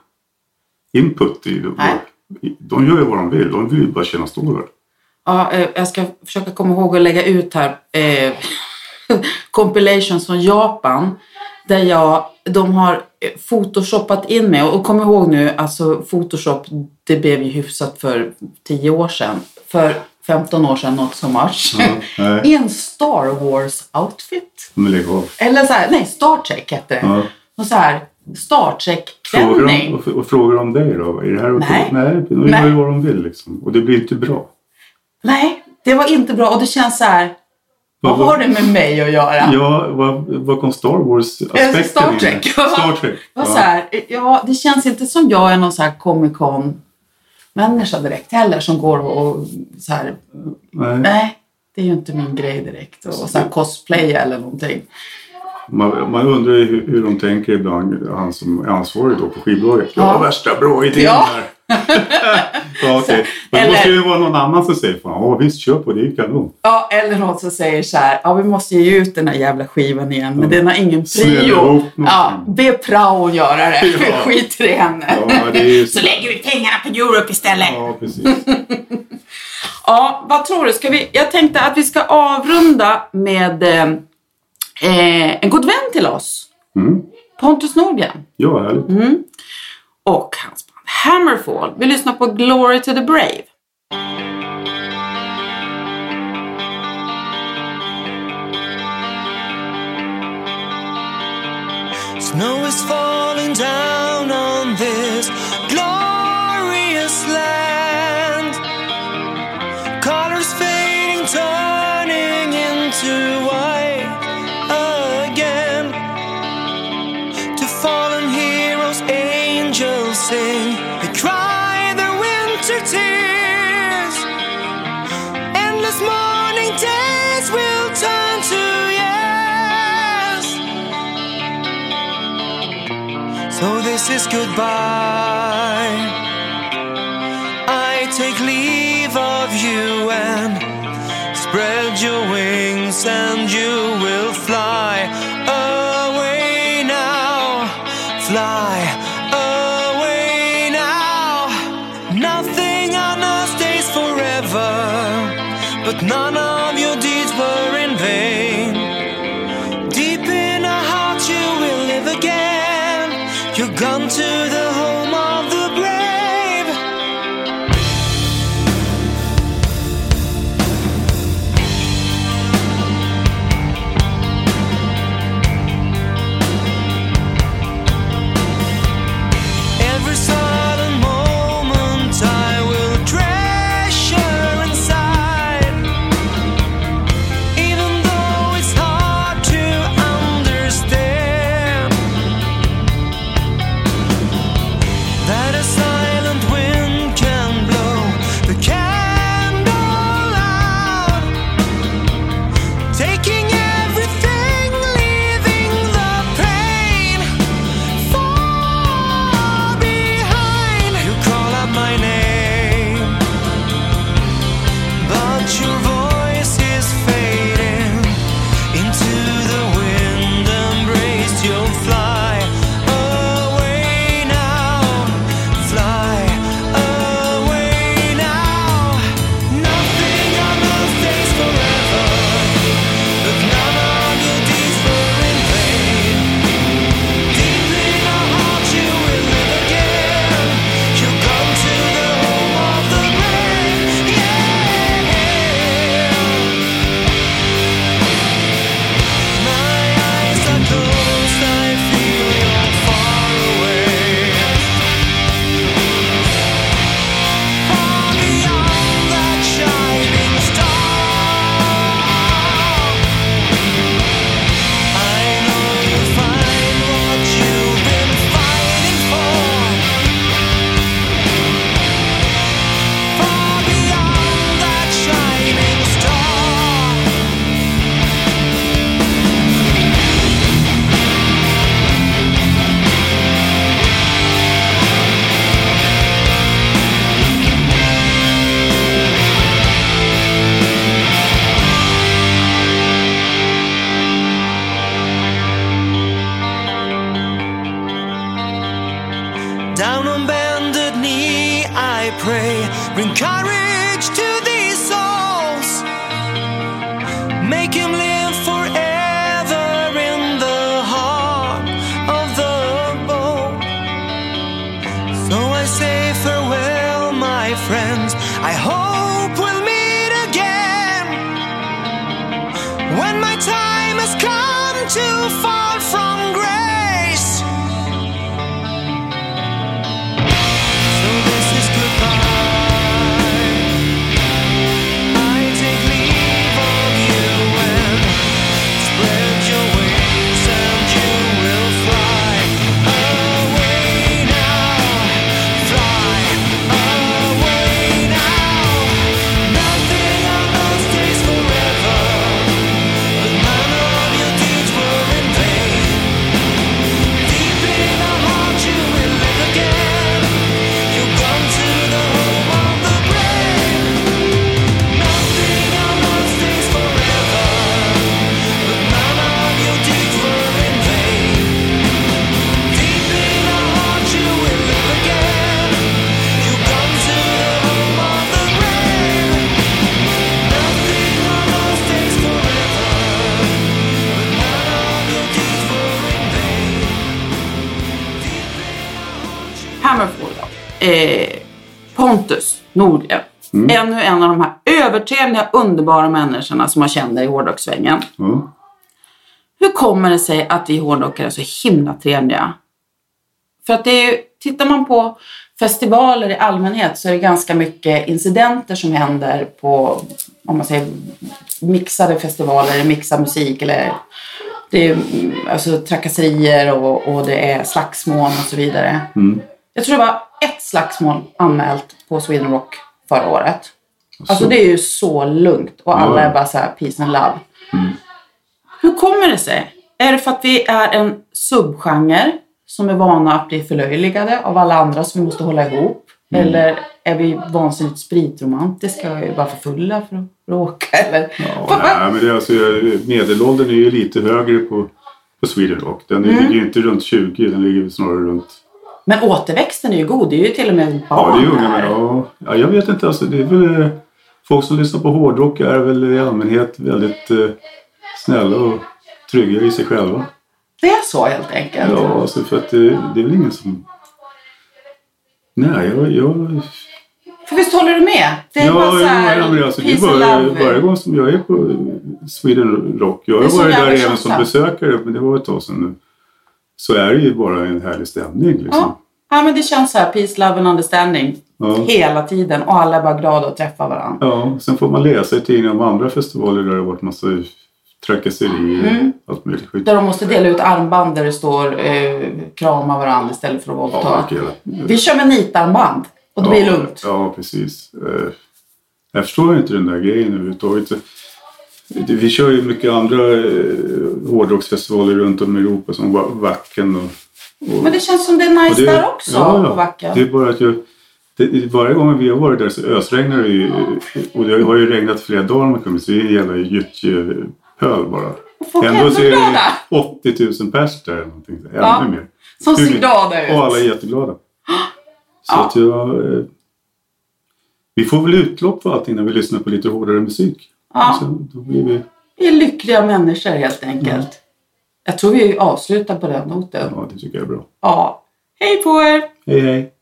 input i det. Nej. De gör ju vad de vill. De vill ju bara tjäna stålar. Ja, eh, jag ska försöka komma ihåg att lägga ut här eh, compilations från Japan. Där jag, de har photoshoppat in mig. Och kom ihåg nu, alltså Photoshop, det blev ju hyfsat för tio år sedan. För femton år sedan, not so much. Ja, i en Star Wars outfit. Eller så här, nej, Star Trek heter det. Ja. Och så här, Star Trek-klänning. Och, och frågar om dig då? Är det här nej. Nej, de gör ju vad de vill liksom. Och det blir inte bra. Nej, det var inte bra. Och det känns så här, vad, vad har det med mig att göra? Ja, vad, vad kom Star Wars-aspekten Star Trek. Star Trek. Ja. Så här, ja, det känns inte som jag är någon så här Comic-Con människa direkt heller som går och, och så här, nej. nej, det är ju inte min grej direkt och så här cosplay eller någonting. Man, man undrar ju hur, hur de tänker ibland, han som är ansvarig då på skivbolaget. Ja, ja värsta bra idén ja. här. Ja, okay. Men det måste ju vara någon annan som säger, ja visst, kör på det, kanon. Ja, eller någon som säger så här, ja vi måste ge ut den här jävla skivan igen, men ja. den har ingen prio. Ja, be praon göra det, ja. skit i henne. Ja, det är så... så lägger vi pengarna på Europe istället. Ja, precis. Ja, vad tror du? Ska vi... Jag tänkte att vi ska avrunda med eh, en god vän till oss. Mm. Pontus Nordgren. Ja, härligt. Mm. Och hans band Hammerfall. Vi lyssnar på Glory to the Brave. Snow is falling down on this glorious land. Colors fading, turning into white again. To fallen heroes, angels sing. They cry their winter tears. Endless morning days will turn to years. So this is goodbye. I take leave of you and spread your wings, and you will fly away now. Fly away now. Nothing on earth stays forever, but none of your deeds were in vain. You've gone to the home of the brave. Every silent moment I will treasure inside, even though it's hard to understand that a silent wind can blow the candle out, taking everything, leaving the pain far behind. You call out my name, but your voice is fading into the wind embrace. You'll fly away now, fly away now. Nothing on those days forever, but none of your deeds were in vain. Deep in our hearts you will live again. You'll come to the home of the brave. Yeah. My eyes are closed, I feel you're far away, far beyond that shining star. I know you'll find what you've been fighting for, far beyond that shining star. Down on bended knee I pray, bring courage to these souls, make him live forever in the heart of the boat. So I say farewell, my friends, I hope we'll meet again when my time has come to fall from grace. So this is goodbye. I take leave of you and spread your wings, and you will fly away now, fly away now. Nothing on those days forever, but none of your deeds were in vain. Deep in our hearts you will live again. You'll come to the home of the brave. Nothing on those days forever, but none of your deeds were in vain. Deep in our hearts you will live again. You'll come to the home of the brave. Nothing on those days forever, but none of your deeds were in vain. Deep in our hearts you Hammerfall då. Eh, Pontus Nordgren. Ännu en av de här övertrevliga, underbara människorna som man känner i hårdrockssvängen. Mm. Hur kommer det sig att vi hårdrockare är så himla trevliga? För att det är ju, tittar man på festivaler i allmänhet så är det ganska mycket incidenter som händer på, om man säger, mixade festivaler, mixad musik, eller det är mm, alltså trakasserier och, och det är slagsmål och så vidare. Mm. Jag tror det var ett slagsmål anmält på Sweden Rock förra året. Alltså det är ju så lugnt och alla Ja. är bara så här peace and love. Hur kommer det sig? Är det för att vi är en subgenre som är vana att bli förlöjligade av alla andra som vi måste hålla ihop? Mm. Eller är vi vansinnigt spritromantiska och är bara för fulla för att bråka? Eller? Ja, nej, men det är alltså, medelåldern är ju lite högre på, på Sweden Rock. Den Mm. ligger ju inte runt tjugo, den ligger snarare runt... Men återväxten är ju god, det är ju till och med barn. Ja, det är unga, här. men ja, ja, jag vet inte, alltså, det är väl... Folk som lyssnar på hårdrock är väl i allmänhet väldigt eh, snälla och trygga i sig själva. Det är så helt enkelt. Ja, alltså för att det, det är väl ingen som... Nej, jag... jag... För visst håller du med? Det är ja, bara så här, ja, men alltså, det är bara, varje gång som jag är på Sweden Rock, jag har varit där även som besökare, men det var ett tag sedan nu, så är det ju bara en härlig stämning liksom. Ja, ja men det känns så här, peace, love and understanding ja. hela tiden, och alla är bara glada att träffa varandra. Ja, sen får man läsa i tidningen om andra festivaler där det har varit massa trakasserier mm. allt möjligt skit. Där de måste dela ut armband där det står eh, krama varandra istället för att våldta. Ja, okay. Vi kör med nitarmband. Och det ja, blir lugnt. Ja, precis. Jag förstår inte den där grejen överhuvudtaget. Vi kör ju mycket andra hårdrocksfestivaler runt om i Europa som Wacken. Och, och, men det känns som det är nice det, där också ja, på Wacken. Det är bara att jag... Det, varje gång vi har varit där så ösregnar det ju. Och det har ju regnat flera dagar man kommer så det är en jävla gyttjepöl bara. Ändå så är det åttio tusen pers där eller någonting. Ännu ja, mer. som ser glada ut. Och alla är jätteglada. Så ja. att jag, eh, vi får väl utlopp för allting när vi lyssnar på lite hårdare musik. Ja. Så, då blir vi... vi är lyckliga människor helt enkelt. Ja. Jag tror vi avslutar på den noten. Ja, det tycker jag är bra. Ja. Hej på er! Hej hej!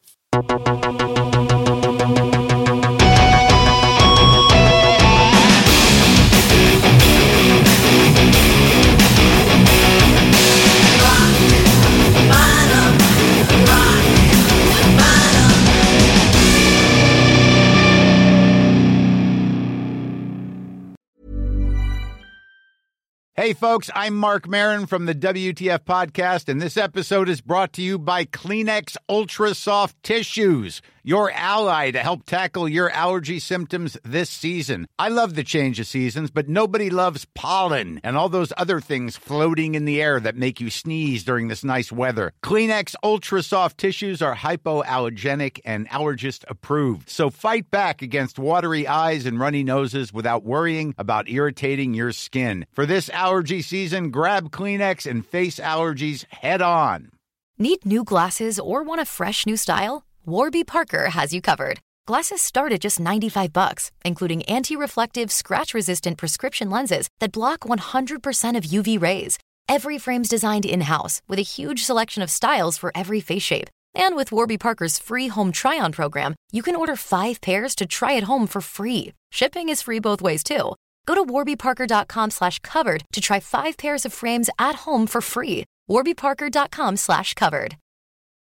Hey, folks, I'm Mark Maron from the W T F Podcast, and this episode is brought to you by Kleenex Ultra Soft Tissues, your ally to help tackle your allergy symptoms this season. I love the change of seasons, but nobody loves pollen and all those other things floating in the air that make you sneeze during this nice weather. Kleenex Ultra Soft Tissues are hypoallergenic and allergist approved, so fight back against watery eyes and runny noses without worrying about irritating your skin. For this allergy season, grab Kleenex and face allergies head on. Need new glasses or want a fresh new style? Warby Parker has you covered. Glasses start at just ninety-five bucks, including anti-reflective, scratch-resistant prescription lenses that block one hundred percent of U V rays. Every frame's designed in-house with a huge selection of styles for every face shape. And with Warby Parker's free home try-on program, you can order five pairs to try at home for free. Shipping is free both ways, too. Go to warbyparker.com slash covered to try five pairs of frames at home for free. warbyparker.com slash covered.